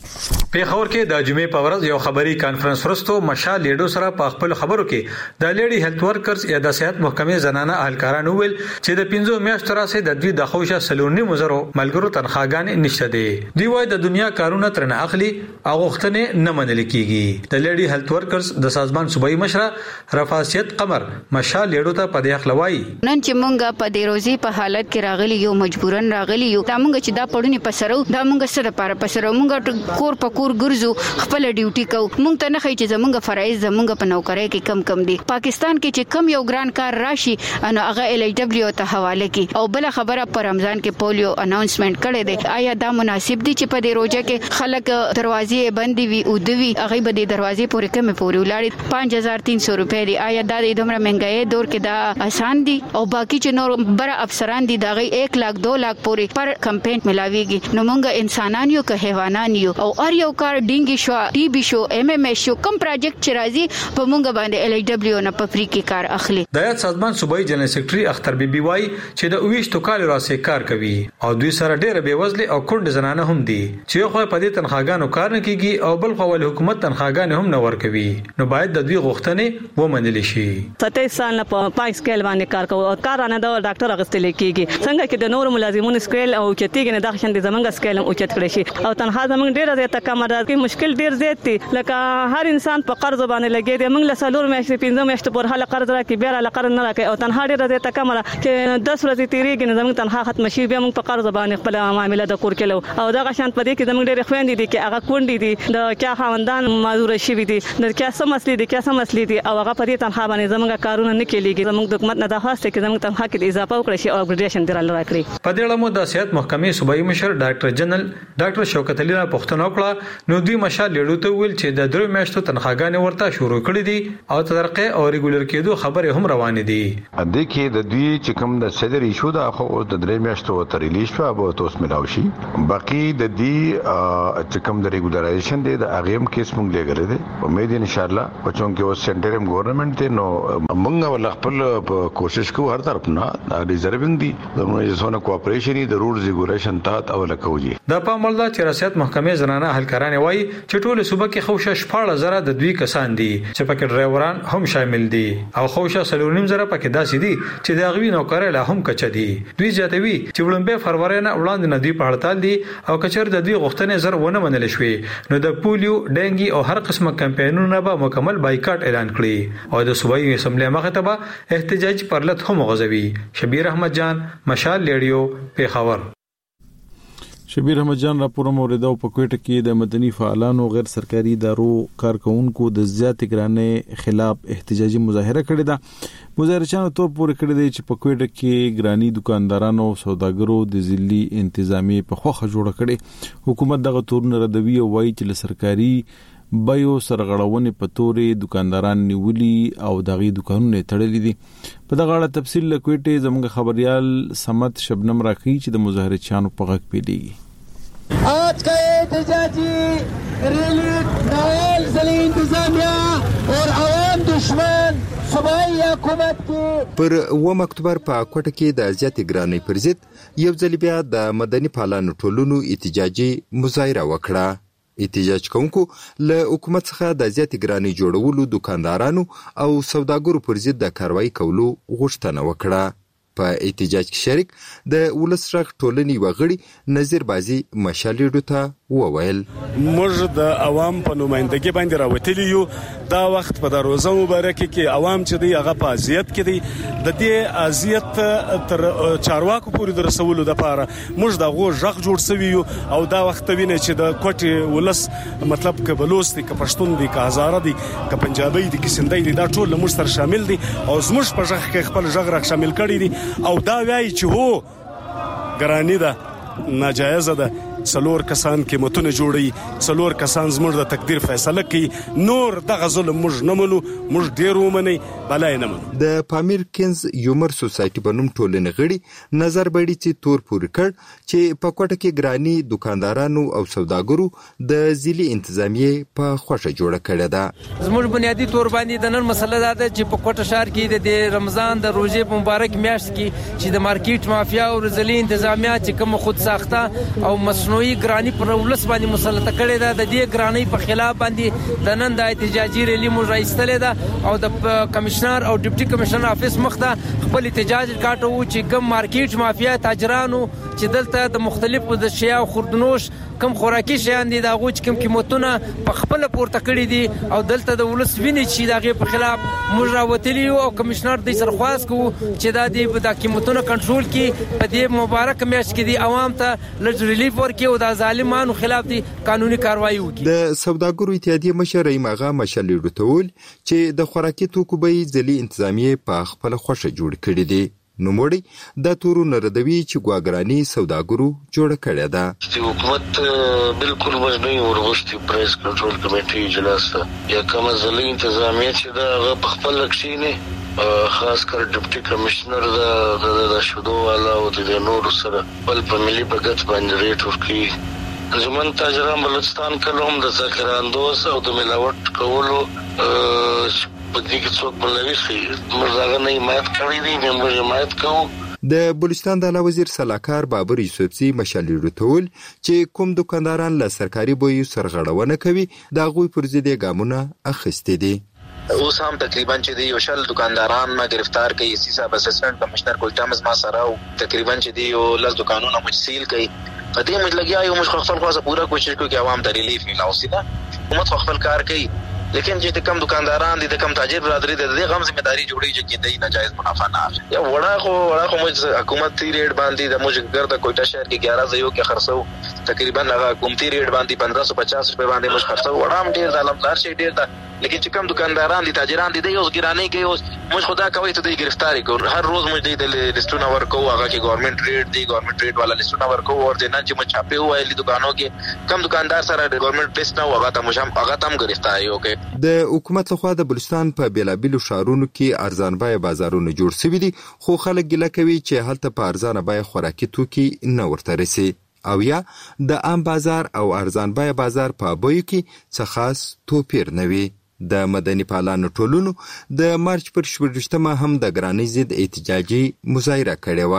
پیښور کې د جمعې په ورځ یو خبري کانفرنس ورستو مشال لیډو سره په خپل خبرو کې د لیډي هیلث ورکرز یا د صحت محکمې زنانه اهلکارانو ویل چې د پنځو میاشتو راځي د دوی د خوښه سلونی مزرو ملګرو تنخواګان نشته دي. دی وايي د دنیا کارونه ترنه اخلي او غوښتنې نه منل کیږي. د لیډي هیلث ورکرز د سازمان صوبایي مشره رفاسیت قمر مشال لیډو ته په دې خلوي نن چې مونږه په دې روزي په حالت کې راغلي یو مجبورن راغلي یو دا مونږ چې دا پړونی پسرو دا مونږ سره لپاره پسرو مونږ کور په کور ګرځو خپل ډیوټي کو مونږ ته نه خي چې زمونږ فرایض زمونږ په نوکرۍ کې کم کم دي. پاکستان کې چې کم یو ګران کار راشي انو هغه ال ای ډبلیو ته حواله کی او بل خبره پر رمضان کې پولیو اناونسمنت کړي دي. آیا دا مناسب دي چې په دې روزه کې خلک دروازې بندي وي او دوی هغه به د دروازې پورې کمه پورې ولاړ پنځ هزار تین سو روپے دي. آیا دا د دومره مهنګای دور کې دا آسان دي او باقی چې نور بر افسران دي دا غي یک لاک دو لاک پورې پر کمپاین ملاويږي. نو مونږ انسانان یو که حیوانان یو او ار یو کار ډینګي شو ټي بي شو ایم ایم ایس شو کم پروجیکټ چې راځي په مونږ باندې ال ای ډبلیو نه په فری کې کار اخلي. د یاد سازمان صوبایي جنرال سیکریټري اختر بیبي وای چې د اویشتو کال راځي کار کوي او دوی سره ډېر به وزله او کند زنانه هم دي چې خو په دې تنخواګانو کار نه کیږي او بل خو ول حکومت تنخواګان هم نه ورکوي. نو باید د دوی غوښتنې ومنل شي. ستاسو سال نه په پای سکیل باندې کار کوي او کار نه د ډاکټر اغستل کیږي څنګه کې د نور ملازمونو سکیل او چتیګ نه د خشن د زمنګ سکیل او چت کړی شي او تنخواه زمنګ ډیره زیاته کم ده کې مشکل ډیر زیات دي. لکه هر انسان په قرض باندې لګي دی موږ له سلور میاشتې پنځه میاشتې پر حاله قرض راکې بیا له قرض نه راکې او تنخواه ډیره زیاته کم ده چې دس ورځې تیریږي نه زمنګ تنخواه ختم شي بیا موږ په قرض باندې خپل معاملې د کور کېلو او دا غشان په دې کې زمنګ ډیره خويندې دي چې هغه کونډې دي د کیا خاوندان معذور شي دي د کیا سم مسلې دي کیا سم مسلې دي او هغه په دې تنخواه باندې زمنګ کارونه نه کېږي. زمنګ د حکومت نه د خاصه کې زمنګ تنخواه کې اضافه وکړي شي او اپګریډیشن درال راکړي. په دې اړه مو د صحت محکمې صوبایي مشر ډاکټر جنرال ډاکټر شوکت علي پښتنو کړه نو دوی مشال لیډو ته ویل چې د درو میاشتو تنخواګانې ورته شروع کړې دي او ترقه او ریګولر کېدو خبره هم روانه دي. د کې د دوی چې کوم د صدر ایشو دا خو د درې میاشتو ته ریلیز شو به تاسو ملاوي شي. باقي د دې چې کوم د ریګولرایزیشن دی د اغیم کیس مونږ لګره دي امید ان شاء الله په چون کې او سنټرم ګورنمنت ته نو مونږ ول خپل کوشش کوو هر طرف نه ریزرvinګ دي د زونه کوآپریشن دي د رولز ریګولیشن تات او لکوجي. د پامولدا چې ریاست محکمې زنانه اهلکار کاران وایي چې ټول صوبه کې خوشه شپږ زره د دوی کسان دي چې پکې ډرایوران هم شامل دي او خوشه سلورنیم زره پکې داسې دي چې د غوی نوکرې لا هم کچ دي. دوی زیاتوي چې وړاندې فروری نه وړاندې نه دی په هړتال دي او کچر د دوی غوښتنې زر ونه منل شوې نو د پولیو ډنګي او هر قسمه کمپاینونه به مکمل بایکاټ اعلان کړي او د صوبایي اسمبلی مخه ته به احتجاج پرلط هم غځوي. شبیر احمد جان، مشال ریډیو، پیښور. شبیر احمد جان راپور موریدا په کوټه کې د مدني فعالانو غیر سرکاري ادارو کارکونکو د زیات ګرانۍ خلاف احتجاجي مظاهره کړې ده. مظاهرچیانو تور پورې کړی دی چې په کوټه کې ګراني دکاندارانو او سوداګرو د ځلي انتظامی په خوخه جوړ کړي. حکومت دغه تورونه ردوي او وایي چې له سرکاري بایو سرغړونې په تورې دکانداران نیولي او دغه دکانونه تړلي دي. په دغه اړه تفصیل له کوټه زموږ خبريال سمت شبنم راکړي چې د مظاهرچیانو په غږ پیډيږي. आज का एहतजाजी rally Nile ज़िली इंतजामिया और आवाम दुश्मन सूबाई हुकूमत की پر و اکتوبر په کوټه کې د زیات ګرانۍ پر ضد یو ځل بیا د مدني فعالانو ټولونو احتجاجي مظاهره وکړه. احتجاج کوونکو له حکومت څخه د زیات ګرانۍ جوړولو دکاندارانو او سوداګرو پر ضد د کاروایی کولو غوښتنه وکړه. په احتجاج کې شریک د ولس رغ ټولنې وغړي نظیر بازی مشالېډو ته وویل موږ د عوام په نمائندګۍ باندې راوتلی یو. دا وخت په دروازه مبارکه کې عوام چې دی هغه په اذیت کې دی. د دې اذیت تر چارواکو پورې رسولو لپاره موږ د غو ژغ جوړ سوي یو او دا وخت ویني چې د کوټي ولس مطلب ک بلوچ دي ک پښتون دي ک هزاره دي ک پنجابي دي ک سندي دي دا ټول موږ سره شامل دي او زموږ په ژغ کې خپل ژغ را شامل کړي دي او دا وایي چې هو ګرانی ده ناجایز ده. څلور کسان قیمتونه جوړي، څلور کسان زموږ د تقدیر فیصله کوي. نور دغه ظلم موږ نه منو، موږ ډیر ومني بلای نه منو. د پامیر کینز یومر سوسایټي په نوم ټولنې غړي نظر بړي چې تور پورې کړ چې په کوټه کې ګرانی دکاندارانو او سوداګرو د ځلي انتظامیه په خوښه جوړه کړې ده. زموږ بنیادی تور باندې د نن مسله ده چې په کوټه شهر کې د رمضان د روزې په مبارک میاشت کې چې د مارکیټ مافیا او ځلي انتظامیه چې کوم خود ساخته او نوې ګرانی پر ولس باندې مسلط کړي ده. د دې ګرانی په خلاف باندې د نن د احتجاجي ریلی مو راځتلې ده او د کمشنر او ډیپټي کمشنر افیس مخته خپل احتجاج کاټو چې کوم مارکیټ مافیا تاجرانو چې دلته د مختلفو د شیا او خوردنوش کم خوراکي شیان دي دا غو چې کوم قیمتونه په خپل پورته کړی دي او دلته د ولس ویني چې دغه په خلاف موږ راوتلی او کمشنر د سرخواست کو چې دا د قیمتونه کنټرول کړي په دې مبارک میاشت کې دي عوام ته لږ ریلیف ورکړي او د ظالمانو خلاف دي قانوني کاروایی وکړي. د سوداګرو اتحادیه مشر ایماغه مشالېډو ته ویل چې د خوراکي توکو به ځلي انتظامیه په خپل خوښه جوړ کړي دي. نو موړي د تورو نردوي چې ګواګرانی سوداګرو جوړ کړی ده. چې حکومت بالکل مجنون ورغشتي پرایس کنټرول کمیټي اجلاس یا کوم ځلې انتظامیه چې دا هغه په خپل لکشینه خاص کر ډیپټي کمشنر دا د شودو والا او د نور سره بل په ملي بغت باندې ریټ ورکړي. زمون تاجران بلوچستان کلهم د ذخیراندوز او د ملاوت کولو په دې کې څوک بلوي شي مرزاغه نه حمایت کوي دي موږ حمایت کوو. د بلوچستان د اعلی وزیر سلاکار بابر یوسفزي مشالېډو ته ویل چې کوم دکانداران له سرکاري بویو سرغړونه کوي دا غوي پر ضد ګامونه اخیستي دي. اوس هم تقریبا چې دی یو شل دکانداران ما گرفتار کړي. سی صاحب اسسټنټ کمشنر کوټه مز ما سره او تقریبا چې دی یو لږ دکانونه مج سیل کړي. قدیم مج لګیا یو مش خپل خاصه پورا کوشش کوي چې عوام ته ریلیف ملاوي سي. حکومت خپل کار کوي لیکن چې کم دکانداران دي د کم تاجر برادری د دې غم ذمہ داری جوړي چې د ناجایز منافع نه اخلي. یا وړا خو وړا خو موږ حکومت تی ریټ باندې د موږ ګرځه کوټه شهر کې ग्यारह زيو کې خرڅو تقریبا هغه حکومتي ریټ باندې پندرہ سو پچاس روپے باندې موږ خرڅو. وړا هم ډیر ظالمدار شي ډیر دا لیکن چې کم دکانداران دي تاجران دي د یو ګرانی کې اوس موږ خدا کوي ته د گرفتاری کو هر روز موږ د لیستونه ورکو هغه کې ګورنمنت ریټ دی ګورنمنت ریټ والا لیستونه ورکو او د نن چې موږ چاپه وایي دکانو کې کم دکاندار سره د ګورنمنت لیست نه هغه ته موږ هغه تم گرفتاری وکي. د حکومت لخوا د بلوچستان په بیلابیلو شهرونو کې ارزان بای بازارونه جوړ شوي دي خو خلک ګیله کوي چې هلته په ارزان بای خوراکي توکي نه ورته رسي او یا د عام بازار او ارزان بای بازار په بوی کې څه خاص توپیر نه وي. د مدني فعالانو ټولونو د مارچ پر شپږمه هم د ګرانی ضد احتجاجي مظاهره کړې و.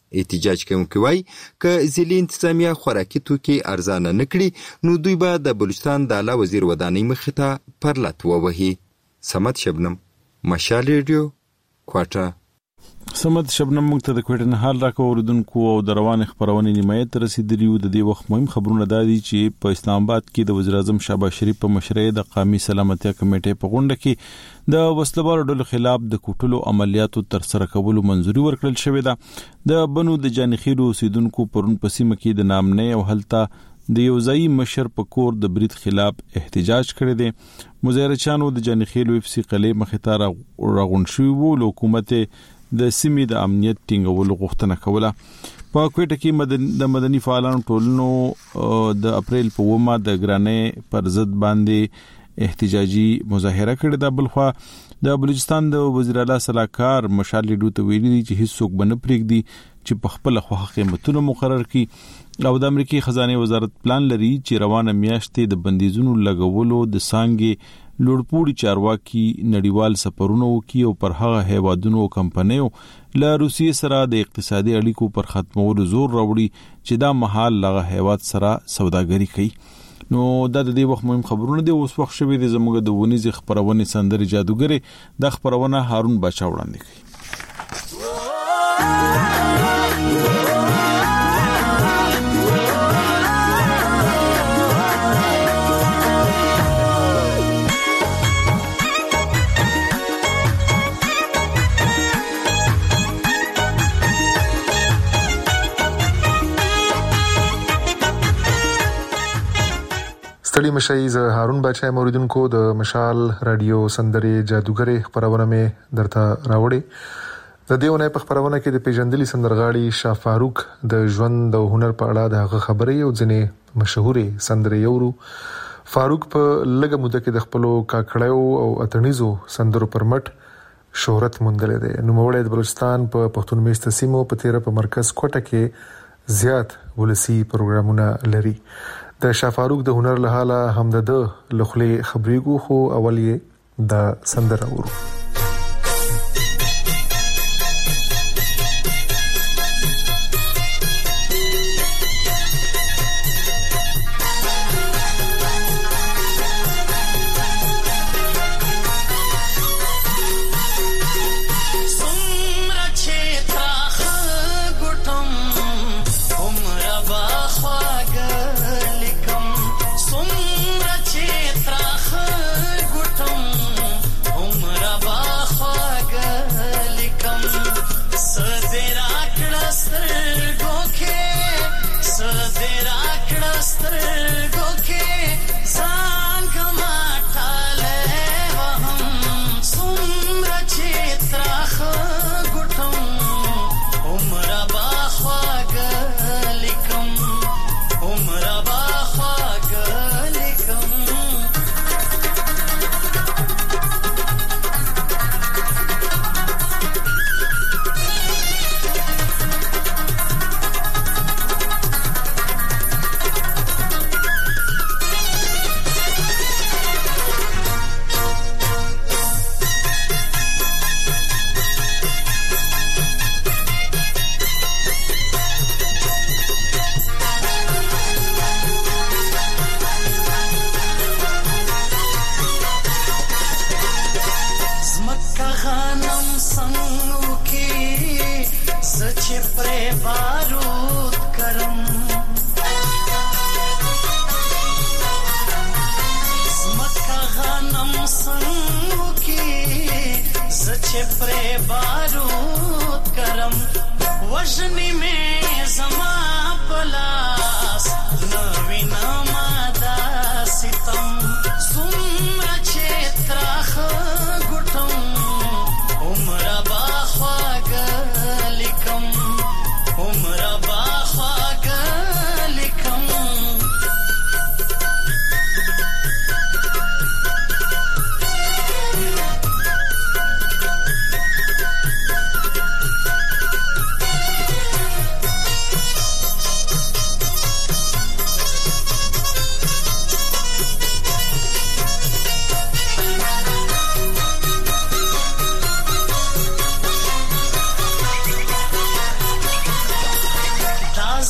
احتجاج کوونکي وایي که ځلي انتظامیه خوراکي توکي ارزانه نه کړي نو دوی به د بلوچستان د اعلی وزیر ودانۍ مخې ته پر لت ووهي. صمد شبنم، مشال ریډیو، کوټه. سمت شبنم موږ ته د کوټې نه حال راکو اوردونکو او د روان خبرونه نیمایت رسیدلی و. د دې وخت مهم خبرونه دادي چې په اسلام آباد کې د وزیر اعظم شهباز شریف په مشرۍ د قومي سلامتیا کمیټې په غونډه کې د وسلوالو ډلو خلاف د کوټلو عملیاتو تر سره کولو منځوري ورکړل شوې ده. د بنو د جانخیلو اوسیدونکو پرون په سیمه کې د نامنې او هلته د یو ځای مشر په کور د برید خلاف احتجاج کړی دی. مظاهرچیانو د جانخیلو اف سی قلعه مخې ته راغونډ شوي وو. حکومت د سیمې د امنیت ټینګولو غوښتنه کوله. په کوټه کې د مدني فعالانو ټولنو د اپریل په اوومه د ګرانۍ پر ضد باندې احتجاجي مظاهره کړې ده. بلخوا د بلوچستان د وزیر اعلی صلاحکار مشال لیډو ته ویلي دي چې هیڅوک به نه پرېږدي چې په خپل خوښه قیمتونه مقرر کړي. او د امریکای خزانه وزارت پلان لري چې روانه میاشتې د بندیزونو لګولو د سانګي لوړپوړي چارواکي نړیوال سفرونه وکړي او پر هغه هیوادونو او کمپنیو له روسیې سره د اقتصادي اړیکو پر ختمولو زور راوړي چې دا مهال لغه هیواد سره سوداګري کوي. نو دا د دې وخت مهم خبرونه دي. اوس وخت شوی د زموږ د ونیز خبرونه سندري جادوګر د خبرونه هارون بچا وړاندې کوي. ستړي مشي ز هارون بچا موریدونکو د مشال رادیو سندري جادوګر خبرونه مې درته راوړي. د دیونه په خبرونه کې د پیژندلي سندرغاړي شاه فاروق د ژوند او هنر په اړه د خبرې او ځنې مشهوري سندري یورو. فاروق په لږه موده کې د خپل کاکړیو او اتنیزو سندرو پر مټ شهرت موندلې ده. نو موړې د بلوچستان په پښتون میشت سیمو په تیر په مرکز کوټه کې زیات ولسی پروګرامونه لري. د شاه فاروق د هنر له حاله هم د لخلي خبريګو خو اول یې د سندره ورو. Umra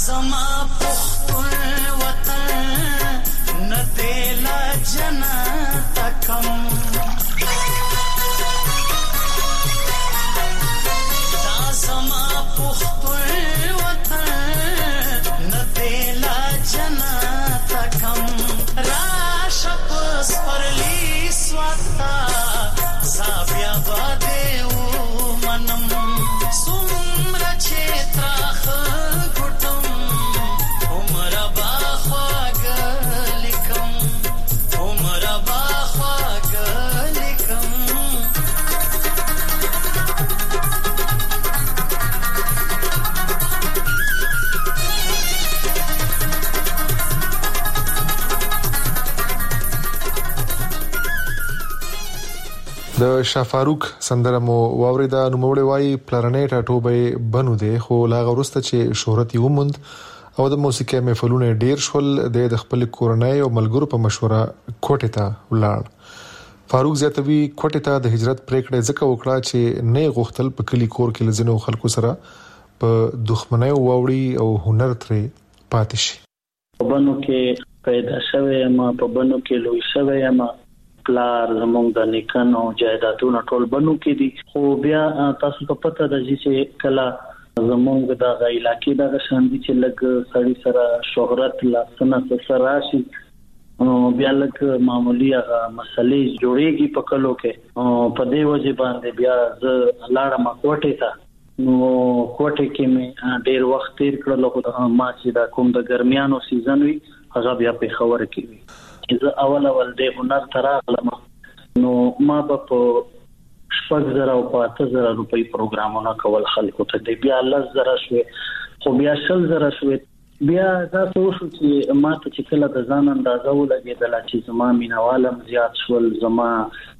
زما پختون وطن ندیلا جنت کم دا زما پختون وطن ندیلا جنت کم راش پس پرلی سواتا زابیا بادیو منم سمر چیتراخ گٹم عمر باخواگ لکم عمر باخواگ لکم د شافاروق سندره مو واوریدا. نو موړې وای پلانټ اټوبه بنو دی خو لا غورسته چې شهرت یې وموند او د موسیقي محفلونه ډیر شول. د خپل کورنۍ او ملګرو په مشوره کوټه ته ولاړ. فاروق زیاتوی کوټه ته د هجرت پریکړه ځکه وکړه چې نه غوښتل په کلی کور کې لزنو خلکو سره په دښمنۍ ووري او هنر ترې پاتې شي. په بنو کې پیدا شوه ما په بنو کې لوی شوه ما پلار زمونږ د نیکانو جایدادونو ټول بنو کې دي. خو بیا تاسو ته پته ده چې کله زمونږ د علاقې د شاندي چې لګ سړی سره شهرت لاسنه سره راشي بیا لګ معمولی هغه مسلې جوړيږي په کلو کې. په دې وجه باندې بیا ز لاړه ما کوټه ته نو کوټه کې مې ډېر وخت تیر کړل. ما چې د کوم د ګرمیانو سیزن وي هغه بیا په خبره کې وي چې اول اول د هنر تراغلم نو ما په شپږ زره او پاته زره روپۍ پروګرامونه کول خلکو ته دی. بیا لس زره شوي خو بیا شل زره شوي. بیا تاسو شو چې ما ته چې کله د ځان اندازه ولګېدل چې زما مینوالم زیات شول زما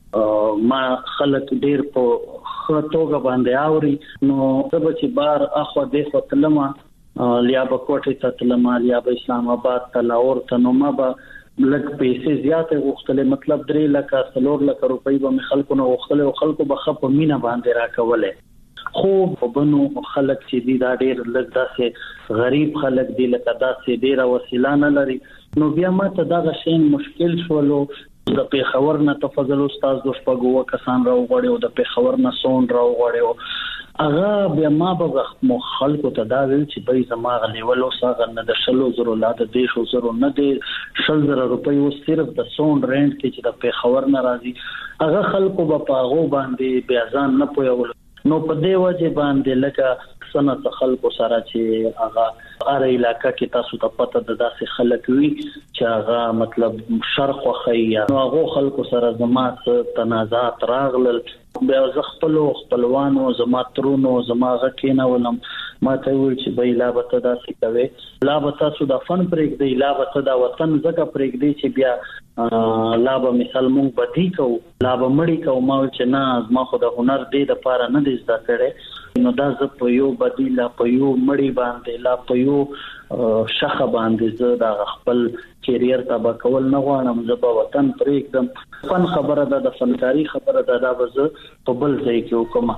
ما خلک ډیر په خطوګه باندې اوري نو سبا چې بار اخو د ختلمه لیا په کوټه ته تلمه لیا په اسلام آباد ته لاور ته نو ما به لږ پیسې زیاتې غوښتلې مطلب درې لکه څلور لکه روپۍ به خلکو نه غوښتلې او خلکو به خپ مینه باندې راکولې. خو په بنو خلک چې دي دا ډېر لږ داسې غریب خلک دي لکه داسې ډېر وسیله نه لري. نو بیا ما ته دا غشین مشکل شولو. د پیښور نه تفضل استاد د شپږو کسان راوغړي او د پیښور نه سون راوغړي اغه بیا ما به مو خلکو ته دا ویل چې به زما غلیولو ساغه نه د شلو زرو لا د دیشو زرو نه دی شل زره روپۍ او صرف د سون رینټ کې چې د پیښور نه راځي اغه خلکو به پاغو باندې بیا ځان نه پویول. نو په دې وجه باندې لکه سنت خلکو سره چې هغه اره علاقہ کې تاسو ته پته د داسې خلک وي چې هغه مطلب شرق او خیا نو هغه خلکو سره زمات تنازعات راغلل. بیا زه خپل خپلوانو زما ترونو زما غکینه ولم ما ته ویل چې به لا به تاسو کوي لا به تاسو د فن پرېګ دی لا به تاسو د وطن زګه پرېګ دی چې بیا لا به مثال مونږ بدی کو لا به مړی کو ما چې نه ما خو د هنر دی د پاره نه دي زده کړې نو دا ز په یو بدی لا په یو مړی باندې لا په یو شخه باندې زه د خپل کیریر تبا کول نه غواړم. زه په وطن پرېږدم. فن خبره ده د فنکاری خبره ده دا به زه په بل ځای کې وکم.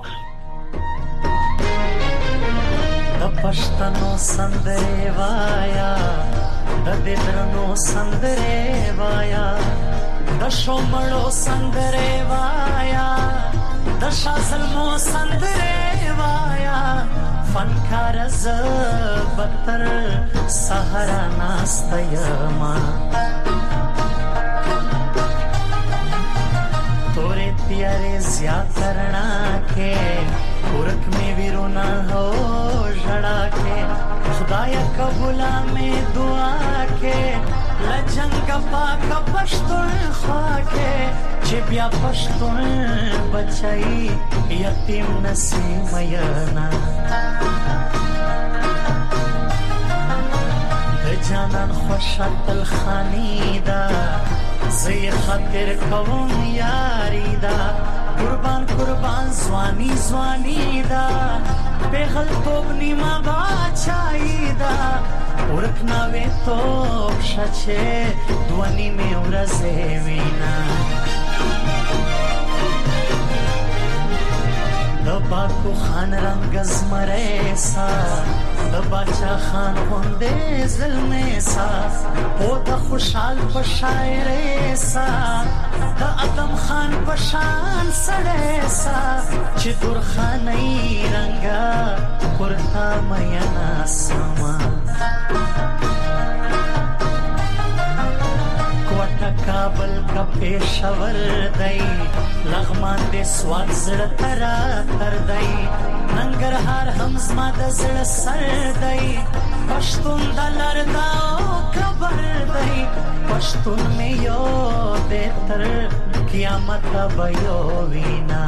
د پښتنو سندره وایا د دې درنو سندره وایا د شومړو سندره وایا د شازلمو سندره وایا فنکار ز بتر سحرا ناستیما तोरे प्यारे ज्यादा के पुरख में विरोना हो जड़ा के खुदाया कबूला में दुआ के लजंग पाक पश्तुन खा के चिबिया पश्तुन बचाई यतीम नसीम मयना जानन خوشت الخانیدا زی خاطر کوم یاری دا قربان قربان زوانی زوانی دا بغل توب نیما باچایی دا ورکنا وی توب شچه دوانی می ورزه وینا دباکو خان رنگ زمره سا د باچا خان غوندې زلمې سا او د خوشحال په شاعرې سا د ادم خان په شان سړې سا چې درخانۍ رنگا پرتا مینا سما کوټه کابل کا پېښور دی لغمان دې سواد زړه ترا تر دی ننګرهار هم زما د زړه سر دی پښتون د لردا خبر دی پښتون مې یو دې تر قیامت به یو وینا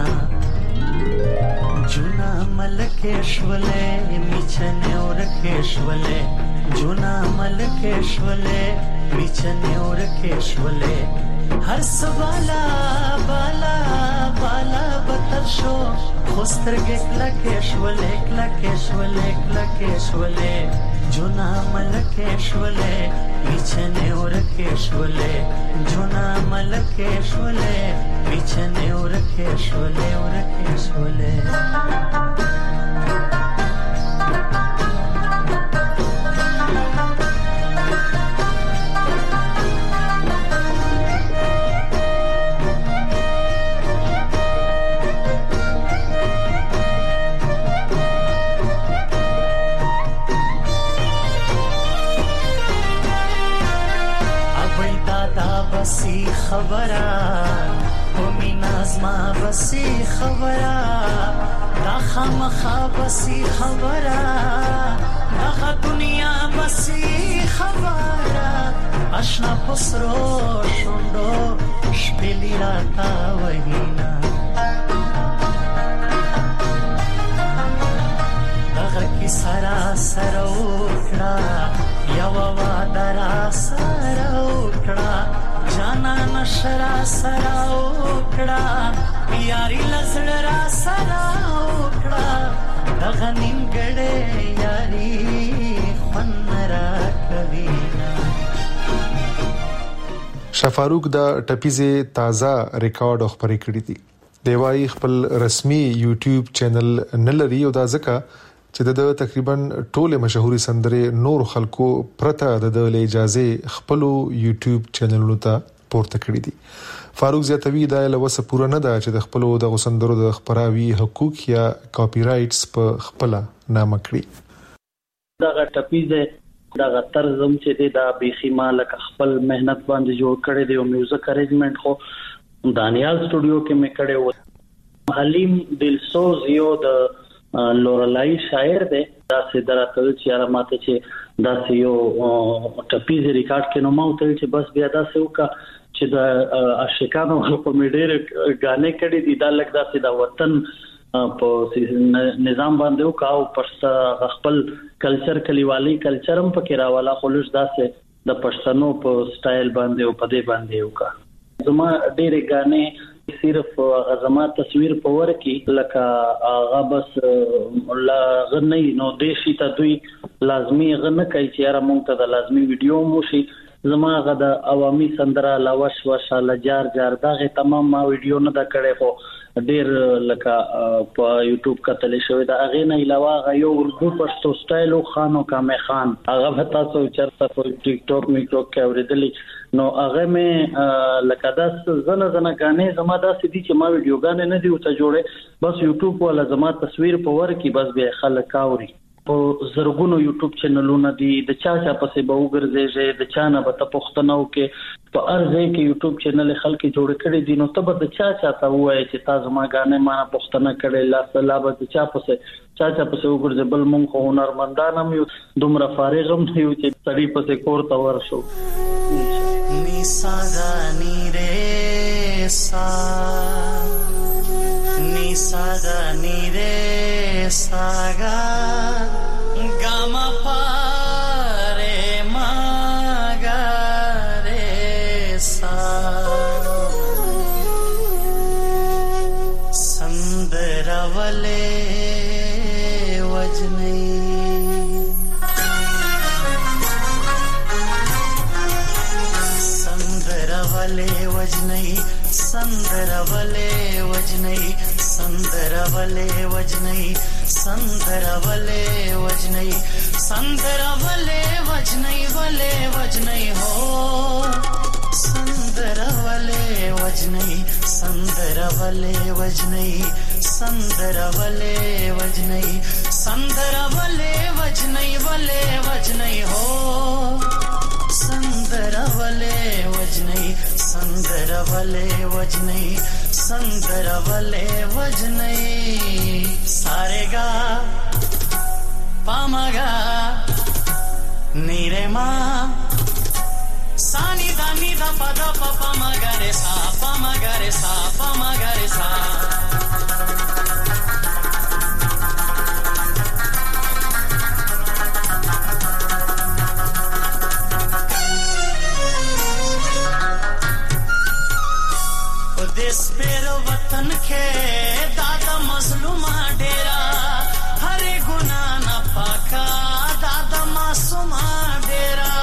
جونا ملکیشولې میچنه ورکیشولې جونا ملکیشولې میچنه ورکیشولې هر سوالا بالا بالا بتر شو خوسترګ کلکیشولې کلکیشولې کلکیشولې جونا ملکیشولې میچنه ورکیشولې جونا ملکیشولې میچنه ورکیشولې ورکیشولې بسی خبره کومي نازما بسی خبره دا خامخا بسی خبره دا دنیا بسی خبره آشنا پسرو شوندو شپلی راتا وینا دغه کی سرا سروکړه یو وا درا سروکړه جانا نشرا سرا وکړه یاري لسړ را سرا وکړه دغه نیمګړې یاري خنرا کوینا شفاروق دا ټپیزه تازه ریکارډ خبرې کړې دي دیوای خپل رسمي یوټیوب چینل نه لري او دا ځکه چې د تقریبا ټوله مشهوري سندره نور خلکو پرته د اجازه خپل یوټیوب چینلونو ته پورته کړی دي فاروق زیاتوی دا له وسه پوره نه ده چې د خپل د سندرو د خبراوي حقوق یا کاپی رائټس په خپل نامه کړی دا ټپیزه دا طرزم چې دا بيخي مالک خپل مهنت باندې جوړ کړی دی او میوزیک ارینجمنت خو دانیال سټوډیو کې مې کړی و حلیم دلسوز یو د لورلای شاعر دی دا سي درته چې یاره ماته چې دا سي یو ټپیز ریکارډ کې نو ما ته چې بس بیا دا سه وکا چې د عاشقانو په میډیر غانې کړي دي دا لګ دا سي دا وطن په نظام باندې وکا او پښتا خپل کلچر کلیوالي کلچرم پکې راواله خلوص دا سه د پښتنو په سټایل باندې او په دې باندې وکا زما ډېر غانې صرف غزما تصویر په ور کې لکه هغه بس لا غنی نو دیشي ته دوی لازمی غنه کوي چې را مونږ ته د لازمی ویډیو مو شي زما غدا عوامي سندره لاوش وشاله جار جار دغه تمام ما ویډیو نه دا کړې خو ډیر لکه په یوټیوب کتل شوی دا اغه نه علاوه غ یو اردو پښتو سټایل خانو کامه خان هغه تاسو چرته په ټیک ټاک میکرو کې اوریدلی نو هغه مې لکه داس زنه زنه غانې زما داسې دي چې ما ویډیو غانې نه دی او ته جوړه بس یوټیوب ولا زما تصویر په ور کې بس به خلک اوري په زرګونو یوټیوب چینلونه دي د چا چا پسې به وګرځي د چا نه به تاسو ختنو کې په ارزه کې یوټیوب چینل خلک جوړ کړي دي نو ته به د چا چا ته وایي چې تاسو ما غانې ما نه پښتنه کړي لا سلام د چا پسې چا چا پسې وګرځي بل مونږ هنرمندان هم یو دومره فارغ هم یو چې سړی پسې کور ته ورشو निसा नी रे सा निसा नी रे सागा गामा पा रे मा गा रे सा संदरवले वजनी वजनई संदरवले वजनई संदरवले वजनई संदरवले वजनई संदरवले वजनई वले वजनई हो संदरवले वजनई संदरवले वजनई संदरवले वजनई संदरवले वजनई वले वजनई हो संदरवले वजनई संदरवले वजनई संदरवले वजनई सारेगा पामगा निरेमा सानी दानी दा पदा पपा मगरे सा पामगरे सा पामगरे सा देश बेरो वतन के दादा मजलूमा डेरा हरे गुना न पाका दादा मासूमा डेरा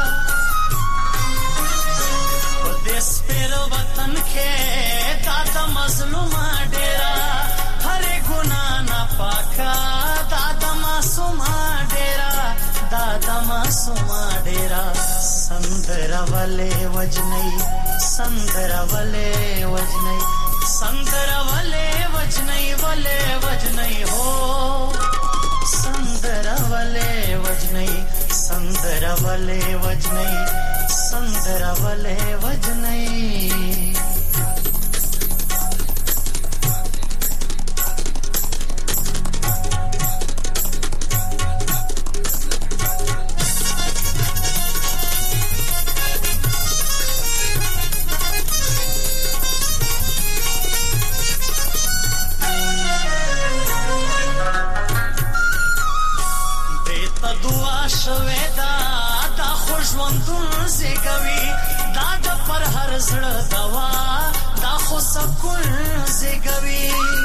देश बेरो वतन के दादा मजलूमा डेरा हरे गुना न पाका दादा मासूमा डेरा दादा मासूमा डेरा संदरवले वजनई संदरवले वजनई संदरवले वजनई वले वजनई हो संदरवले वजनई संदरवले वजनई संदरवले वजनई شویدا دا خوشوندون زیگوی دا دا پر هر زړه دوا دا خو سکون زیگوی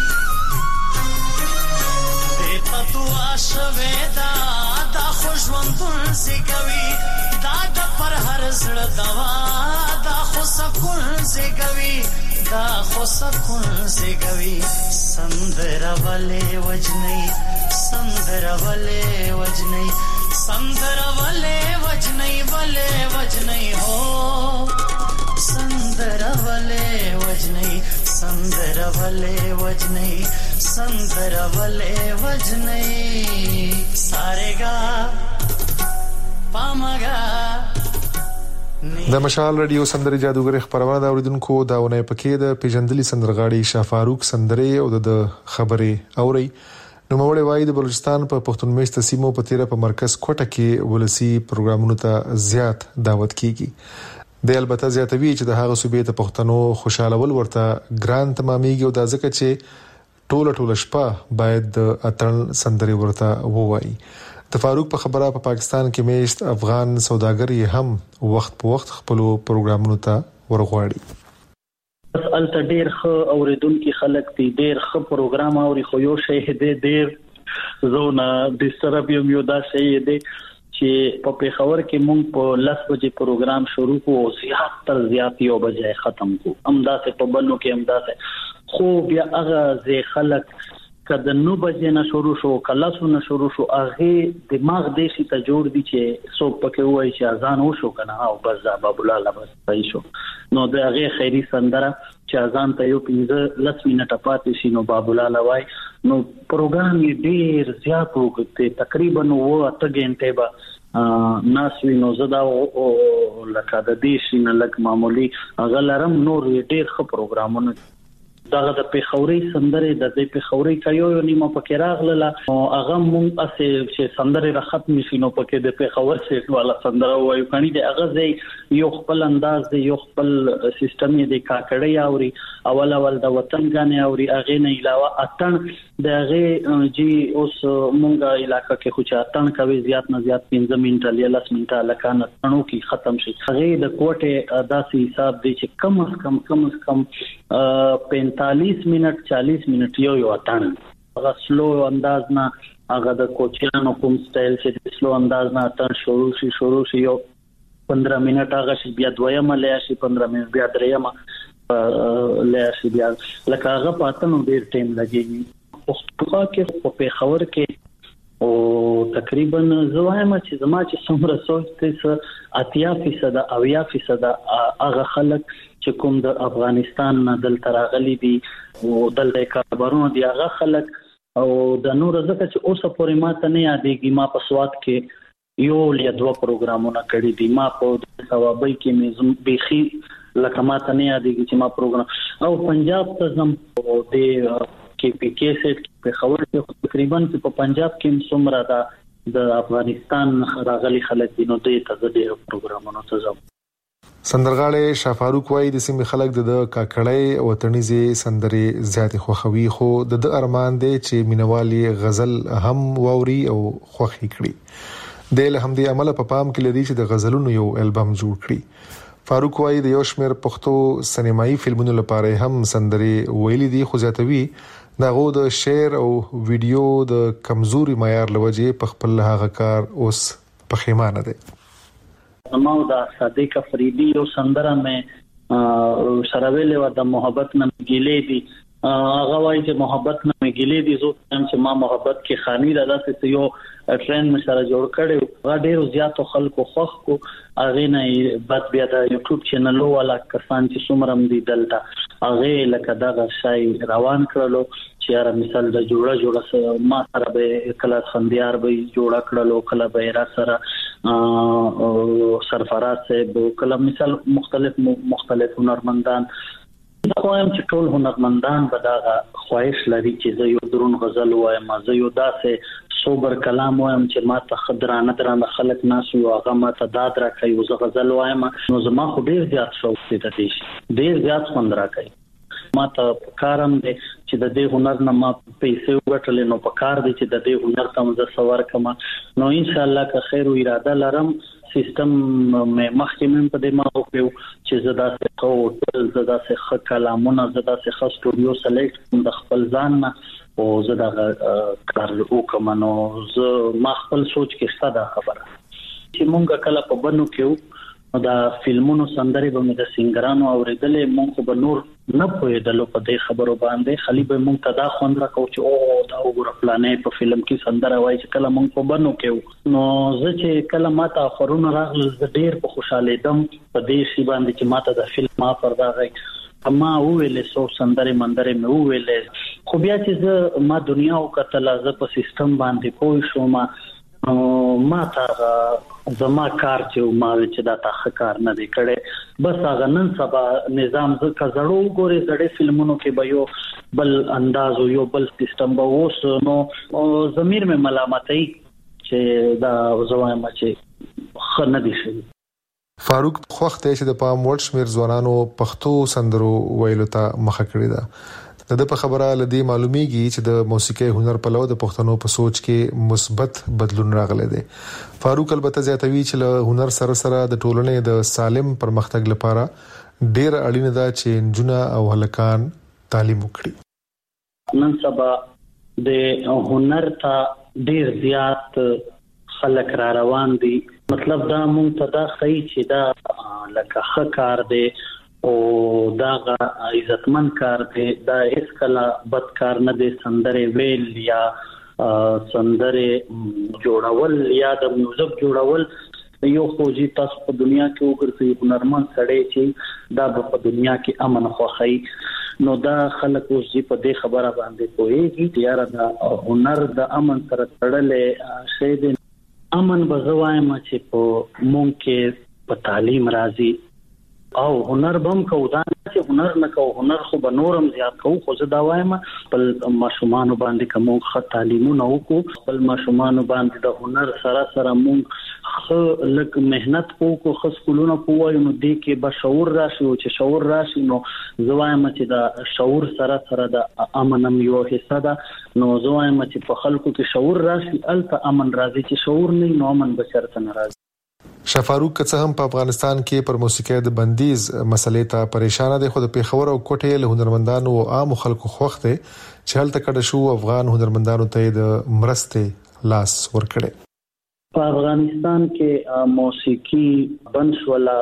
دیتا دعا شویدا دا خوشوندون زیگوی دا دا پر هر زړه دوا دا خو سکون زیگوی دا خو سکون زیگوی سندرولې وجنی سندرولې وجنی संदरवले वजनई वले वजनई हो संदरवले वजनई संदरवले वजनई संदरवले वजनई सारेगा पामगा د مشال رادیو سندري جادوګر خبرونه دا اوریدونکو داونه پکې د پیجندلي سندرغاړي شاه فاروق سندري او د خبري اوري نو مولوی وای د بلوچستان په پښتون میشت سیمو په تیره په مرکز کوټه کې ولسی پروګرامونو ته زیات دعوت کیږي د البته زیاتوي چې د هغه صوبې ته پښتنو خوشاله ول ورته ګران تمامېږي او د ځکه چې ټوله ټوله شپه باید د اتن سندري ورته ووایي د فاروق په خبره په پا پاکستان کې میشت افغان سوداګر هم وخت په وخت خپل پروګرامونو ته ورغواړي الته ډیر خو اوریدونکو خلک دي ډیر خو پروګرام اوري خو یو شی دې ډیر زونه د سرابیوم یو دا شی دې چې په پیښور کې مونږ په لس بجې پروګرام شروع کوو زیات تر زیات یو بجې ختم کوو امداسه په بلنو کې امداسه خو بیا هغه زی خلک کله نو بجې نه شروع شو کلاسو نه شروع شو هغه دماغ دې شي ته جوړ دي چې څوک پکې وایي چې اذان وشو کنه او بس باب الله بس پای شو نو د هغه خیری سندره چې اذان ته یو پنځه لس منټه پاتې شي نو باب الله وای نو پروګرام یې ډیر زیات وکړي تقریبا وو اته غنټه به ناس وینو زدا او لکه د دې شي نه لک معمولی غلرم نور ډیر ښه پروګرامونه داغه د پیښوري سندره د دې پیښوري کایو نیمه پکې راغله او هغه مونږ اسه چې سندره را ختم شي نو پکې د پیښور سیټ والا سندره وایو کني د هغه ځای یو خپل انداز دی یو خپل سیستم دی کاکړی اوري اول اول د وطن غانې اوري هغه نه علاوه اتن د هغه جی اوس مونږه علاقې کې خو چاتن کوي زیات نه زیات پنځه منټه یا لس منټه لکانه تنو کې ختم شي هغه د کوټه داسې حساب دی چې کم از کم کم از کم پینتالیس منټ چالیس منټ یو یو اتن هغه سلو انداز نه هغه د کوچیانو کوم سټایل چې سلو انداز نه اتن شروع شي شروع شي یو پندرہ منټ هغه شي بیا دویمه لیا شي پندرہ منټ بیا دریمه لیا شي بیا لکه هغه پاتنو ډیر ټیم لګیږي خو په کې په پیښور کې او تقریبا زوایم چې زما چې څومره سوچ ته اتیا فیصد او یا فیصد هغه خلک چې کوم د افغانستان نه دلته راغلي دي او دلته کاربارونه دي هغه خلک او د نور ځکه چې اوسه پورې ماته نه یادېږي ما په سواد کې یو یا دوه پروګرامونه کړی دي ما په ثوابي کې مې بيخي لکه ماته نه یادېږي چې ما پروګرام او پنجاب ته زم او د کې پی کې سیټ په خبر کې تقریبا په پنجاب کې څومره دا د افغانستان راغلي خلک دي نو دوی ته د پروګرامونو ته ځم. سندرغاړي شاه فاروق وای د سیمې خلک د کاکړۍ وطنيزي سندري زیات خوخوي خو د ارمان دي چې مینوالي غزل هم ووري او خوخي کړي د له همدې عمل په پام کې لري چې د غزلونو یو البم جوړ کړي. فاروق وای د یو شمېر پښتو سینمایي فلمونو لپاره هم سندري ویلي دي خو زیاتوي دغه د شعر او ویډیو د کمزوري معیار لوجه په خپل هغه کار اوس پخیمانه دي. نو دا صادق افریدی یو سندره مې سره ویلې و د محبت نه ګیلې دي هغه وایي چې محبت نه ګیلې دي زه هم چې ما محبت کې خاني راځي یو ټرند مې سره جوړ کړو غا ډیرو زیاتو خلکو خوښ کو اغه نه بد بیا د یوټیوب چینل ولا کسان چې څومره دي دلته اغه لکه دا شای روان کړلو چې یاره مثال د جوړه جوړه ما سره به کله خنديار به جوړه کړلو کله به را سره سرفراز صاحب کله مثال مختلف مختلف هنرمندان دا وایم چې ټول هنرمندان به دا خواهش لري چې زه یو درون غزل وایم زه یو داسې صبر کلام وایم چې ما ته خدرانه درانه خلک ناس یو هغه ما ته داد راکوي زه غزل وایم نو زما خو ډیر زیات شوق دي د دې ډیر زیات خوند راکوي ما ته کارم دي چې د دې هنر نه ما پیسې وګټلې نو په کار دي چې د دې هنر ته مزه سوار کما نو ان شاء الله که خیر او اراده لرم سیستم مې مخکې په دې ما وکړو چې زدا څه هوټل زدا څه خ کلامونه زدا څه خ سټوډیو سلیکټ د خپل ځان نه او زدا کار وکم نو زه ما خپل سوچ کې ستاده خبره چې مونږ کله په بنو کې دا فلمونو سندري به مې د سنگرانو اوریدلې مونږ به نور نه پوهېدلو په دې خبرو باندې خلی به مونږ ته دا خوند راکاو چې او دا وګوره پلانې په فلم کې سندره وایي چې کله مونږ په بنو کې نو زه چې کله ماته خورونه راغله زه ډېر په خوشاله دم په دې شی باندې چې ماته د فلم ما پر دا غي اما ویلې سو سندري مندري مې ویلې خو بیا چې زه ما دنیا او کتل زه په سیستم باندې پوه شوم ما ته زما کار چې ما چې دا تاخ کار نه دی کړي بس هغه نن سبا نظام ز کزړو ګوري زړې فلمونو کې به یو بل انداز او یو بل سیستم به اوس نو ضمیر مې ملامتای چې دا زوایم چې خنه دي شي. فاروق خوخته چې د پام ورډ شمیر ځوانانو پښتو سندرو ویلو ته مخه کړی دا د په خبره لدی معلومیږي چې د موسیقي هنر په لور د پښتنو په سوچ کې مثبت بدلون راغلی دی. فاروق البته زیاتوي چې له هنر سره سره د ټولنې د سالم پرمختګ لپاره ډیر اړینه ده چې جنا او هلکان تعلیم وکړي. نن سبا د هنر ته ډیر زیات خلک را روان دي مطلب دا مونږ ته دا خی چې دا لکه ښه کار دی او دا عزتمن کار دی دا هیڅ کله بد کار نه دی سندره ویل یا سندره جوړول یا د میوزیک جوړول یو خوږی تاسو په دنیا کې وګرځي هنرمند سړی چې دا په دنیا کې امن خوخی نو دا خلک اوس په دې خبره باندې کوي یاره دا هنر د امن سره تړلې شی دی امن بزوایم چې په مونږ کې په تعلیم راځي او هنر بم کو دا چې هنر نه کو هنر خو به نورم زیات کو خو زه دا وایم خپل ماشومان باندې کوم خ تعلیمونه وکړو خپل ماشومان باندې د هنر سره سره مونږ خ لک مهنت وکړو خو سکولونه کوو نو دې کې به شعور راشي او چې شعور راشي نو زه وایم چې دا شعور سره سره د امنم یو حصہ ده نو زه وایم چې په خلکو کې شعور راشي الته امن راځي چې شعور نه نو امن بشرته ناراض. شاه فاروق که څه هم په افغانستان کې پر موسیقي د بندیز مسلې ته پریشان دي خو د پیښور او کوټې له هنرمندانو او عام خلکو خوخته چې هلته کډه شو افغان هنرمندانو ته د مرستې لاس ورکړي. په افغانستان کې موسیقي بنش ولا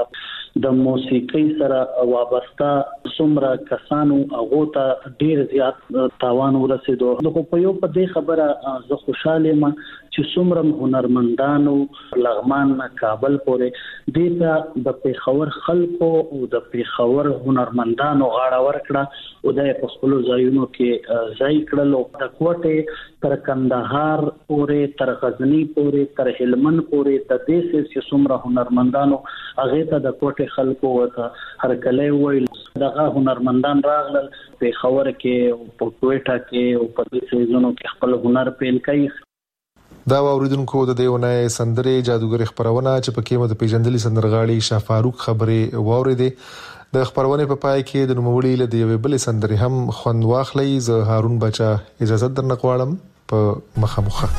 د موسیقي سره وابسته څومره کسانو هغه ته ډیر زیات تاوان ورسېدو. نو په یو په دې خبره زه خوشاله یم چې څومره هنرمندانو لغمان کابل پورې د د پیښور خلکو او د پیښور هنرمندانو غاړه ورکړه او د خپل ځایونو کې ځای کړل او د کوټه تر کندهار پورې تر غزنی پورې تر هلمند پورې د دې چې څومره هنرمندانو هغه ته د کوټه خلکو ورته هر کله ویل دغه هنرمندان راغلل پیښور کې او په کوټه کې او په دې ځایونو کې خپل هنر پیل کوي. دا اوریدونکو د دیونه سندره جادوګر خبرونه چې پکې مو د پیژندلي سندرغاړي شاه فاروق خبره واوریدې د خبرونه په پای کې د نوموړي له دیوې بل سندره هم خوند واخلي. زه هارون بچا اجازه درنه غواړم په مخامخه.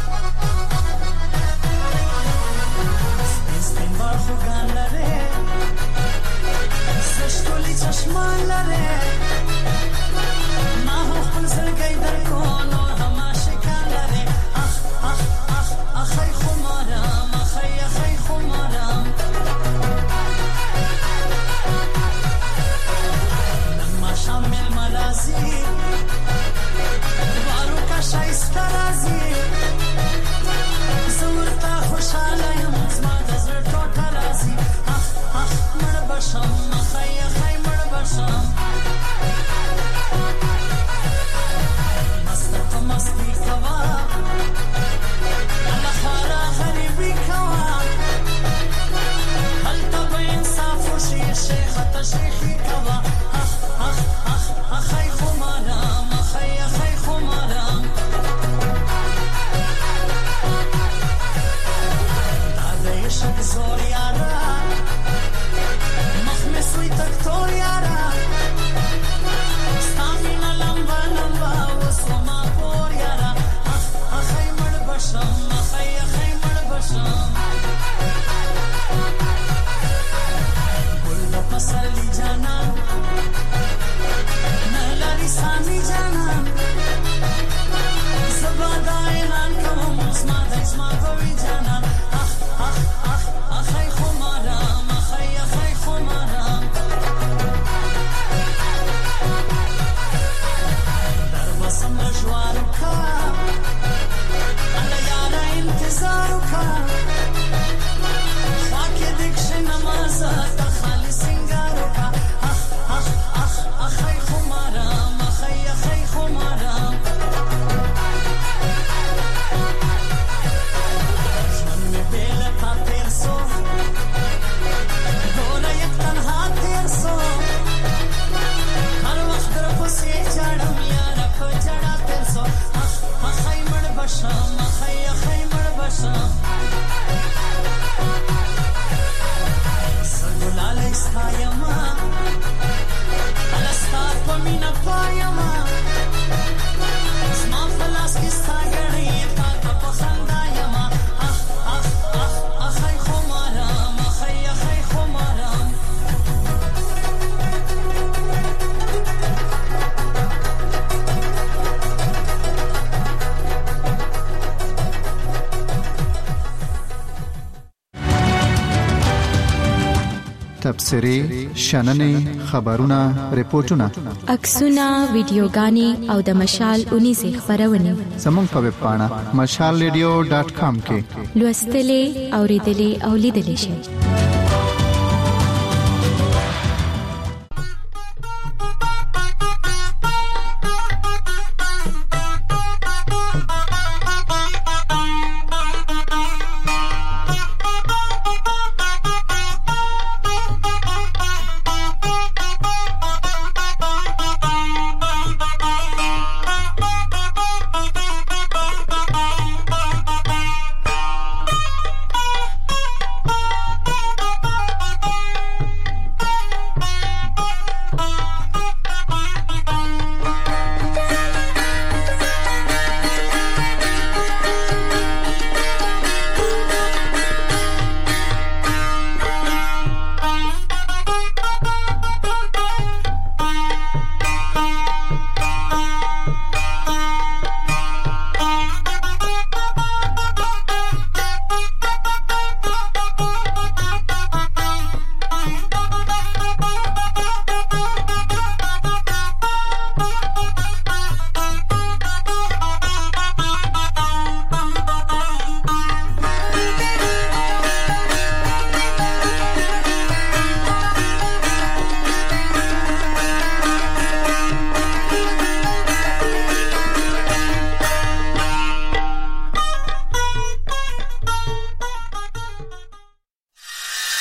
تبصرې شننې خبرونه ریپورتونه عکسونه ویډیوګانې او د مشال اونیزه خبرونه زموږ په ویب پاڼه مشال ریډیو ډاټ کام کې لوستلې اوریدلې او لیدلې شئ.